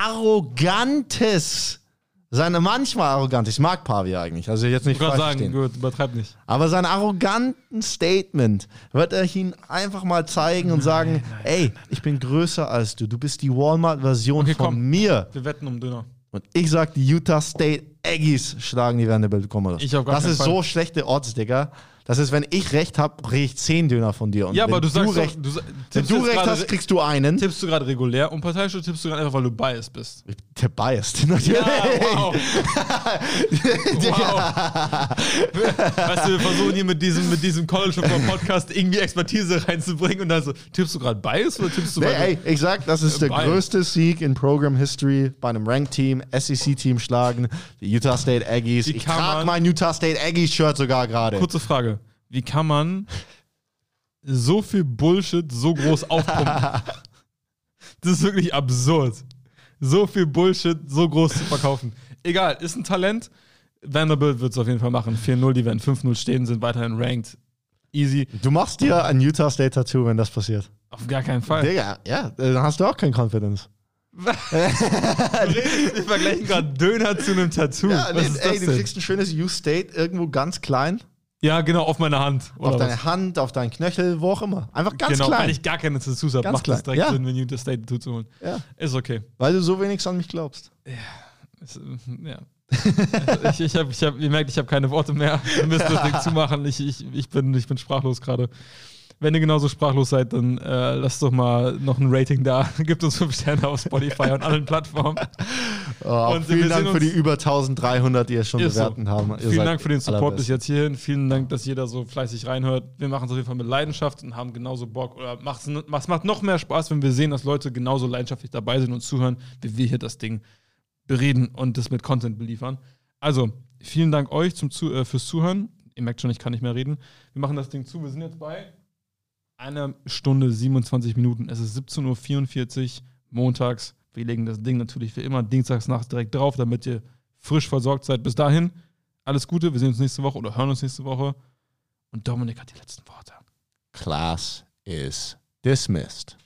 seine manchmal arrogant, ich mag Pavia eigentlich, also jetzt nicht Ich kann falsch sagen, verstehen. gut, übertreib nicht. Aber sein arroganten Statement wird er ihn einfach mal zeigen und sagen, ey, ich bin größer als du bist die Walmart-Version Okay, von komm. mir. Wir wetten um Döner. Und ich sag, die Utah State Aggies schlagen die Vanderbilt Commodores. Ich auf gar Das keinen ist Fall. so schlechte Odds, Digga. Das ist, wenn ich recht habe, kriege ich 10 Döner von dir. Und Ja, aber wenn du sagst recht, doch, wenn tippst du jetzt recht gerade- hast, kriegst du einen. Tippst du gerade regulär unparteiisch oder tippst du gerade einfach, weil du biased bist? Ich tipp biased, natürlich. Ja, wow. Weißt du, wir versuchen hier mit diesem College Football Podcast irgendwie Expertise reinzubringen und dann so, tippst du gerade biased oder tippst du Nee, weil ey, ich sag, das ist der biased. größte Sieg in Program History bei einem Ranked-Team, SEC-Team schlagen, die Utah State Aggies. Wie Ich kann trage man- mein Utah State Aggies-Shirt sogar gerade. Kurze Frage. Wie kann man so viel Bullshit so groß aufpumpen? Das ist wirklich absurd. So viel Bullshit so groß zu verkaufen. Egal, ist ein Talent. Vanderbilt wird es auf jeden Fall machen. 4-0, die werden 5-0 stehen, sind weiterhin ranked. Easy. Du machst dir ein Utah State Tattoo, wenn das passiert. Auf gar keinen Fall. Digga, ja, dann hast du auch kein Confidence. Wir vergleichen gerade Döner zu einem Tattoo. Ja, Was ist das ey, du denn? kriegst ein schönes U-State irgendwo ganz klein. Ja, genau, auf meine Hand. Auf Oder deine was? Hand, auf deinen Knöchel, wo auch immer. Einfach ganz Genau, weil klein. ich gar keine Tattoos habe, Ganz macht das klein. direkt Ja. Sinn, wenn Utah State Tattoo zu holen. Ja. Ist okay. Weil du so wenig an mich glaubst. Ist, ja. Ihr merkt, ich habe keine Worte mehr. Wir müssen das Ding zumachen. Ich bin sprachlos gerade. Wenn ihr genauso sprachlos seid, dann lasst doch mal noch ein Rating da. Gebt uns 5 Sterne auf Spotify und allen Plattformen. Oh, Und wir vielen Dank sehen für die uns- über 1300, die es schon Ist so. bewerten haben. Ihr Vielen seid Dank für den Support allerbest. bis jetzt hierhin. Vielen Dank, dass jeder so fleißig reinhört. Wir machen es auf jeden Fall mit Leidenschaft und haben genauso Bock. Oder es macht noch mehr Spaß, wenn wir sehen, dass Leute genauso leidenschaftlich dabei sind und zuhören, wie wir hier das Ding bereden und das mit Content beliefern. Also, vielen Dank euch fürs Zuhören. Ihr merkt schon, ich kann nicht mehr reden. Wir machen das Ding zu. Wir sind jetzt bei 1 Stunde 27 Minuten. Es ist 17:44 Uhr montags. Wir legen das Ding natürlich wie immer dienstags nachts direkt drauf, damit ihr frisch versorgt seid. Bis dahin, alles Gute. Wir sehen uns nächste Woche oder hören uns nächste Woche. Und Dominik hat die letzten Worte. Class is dismissed.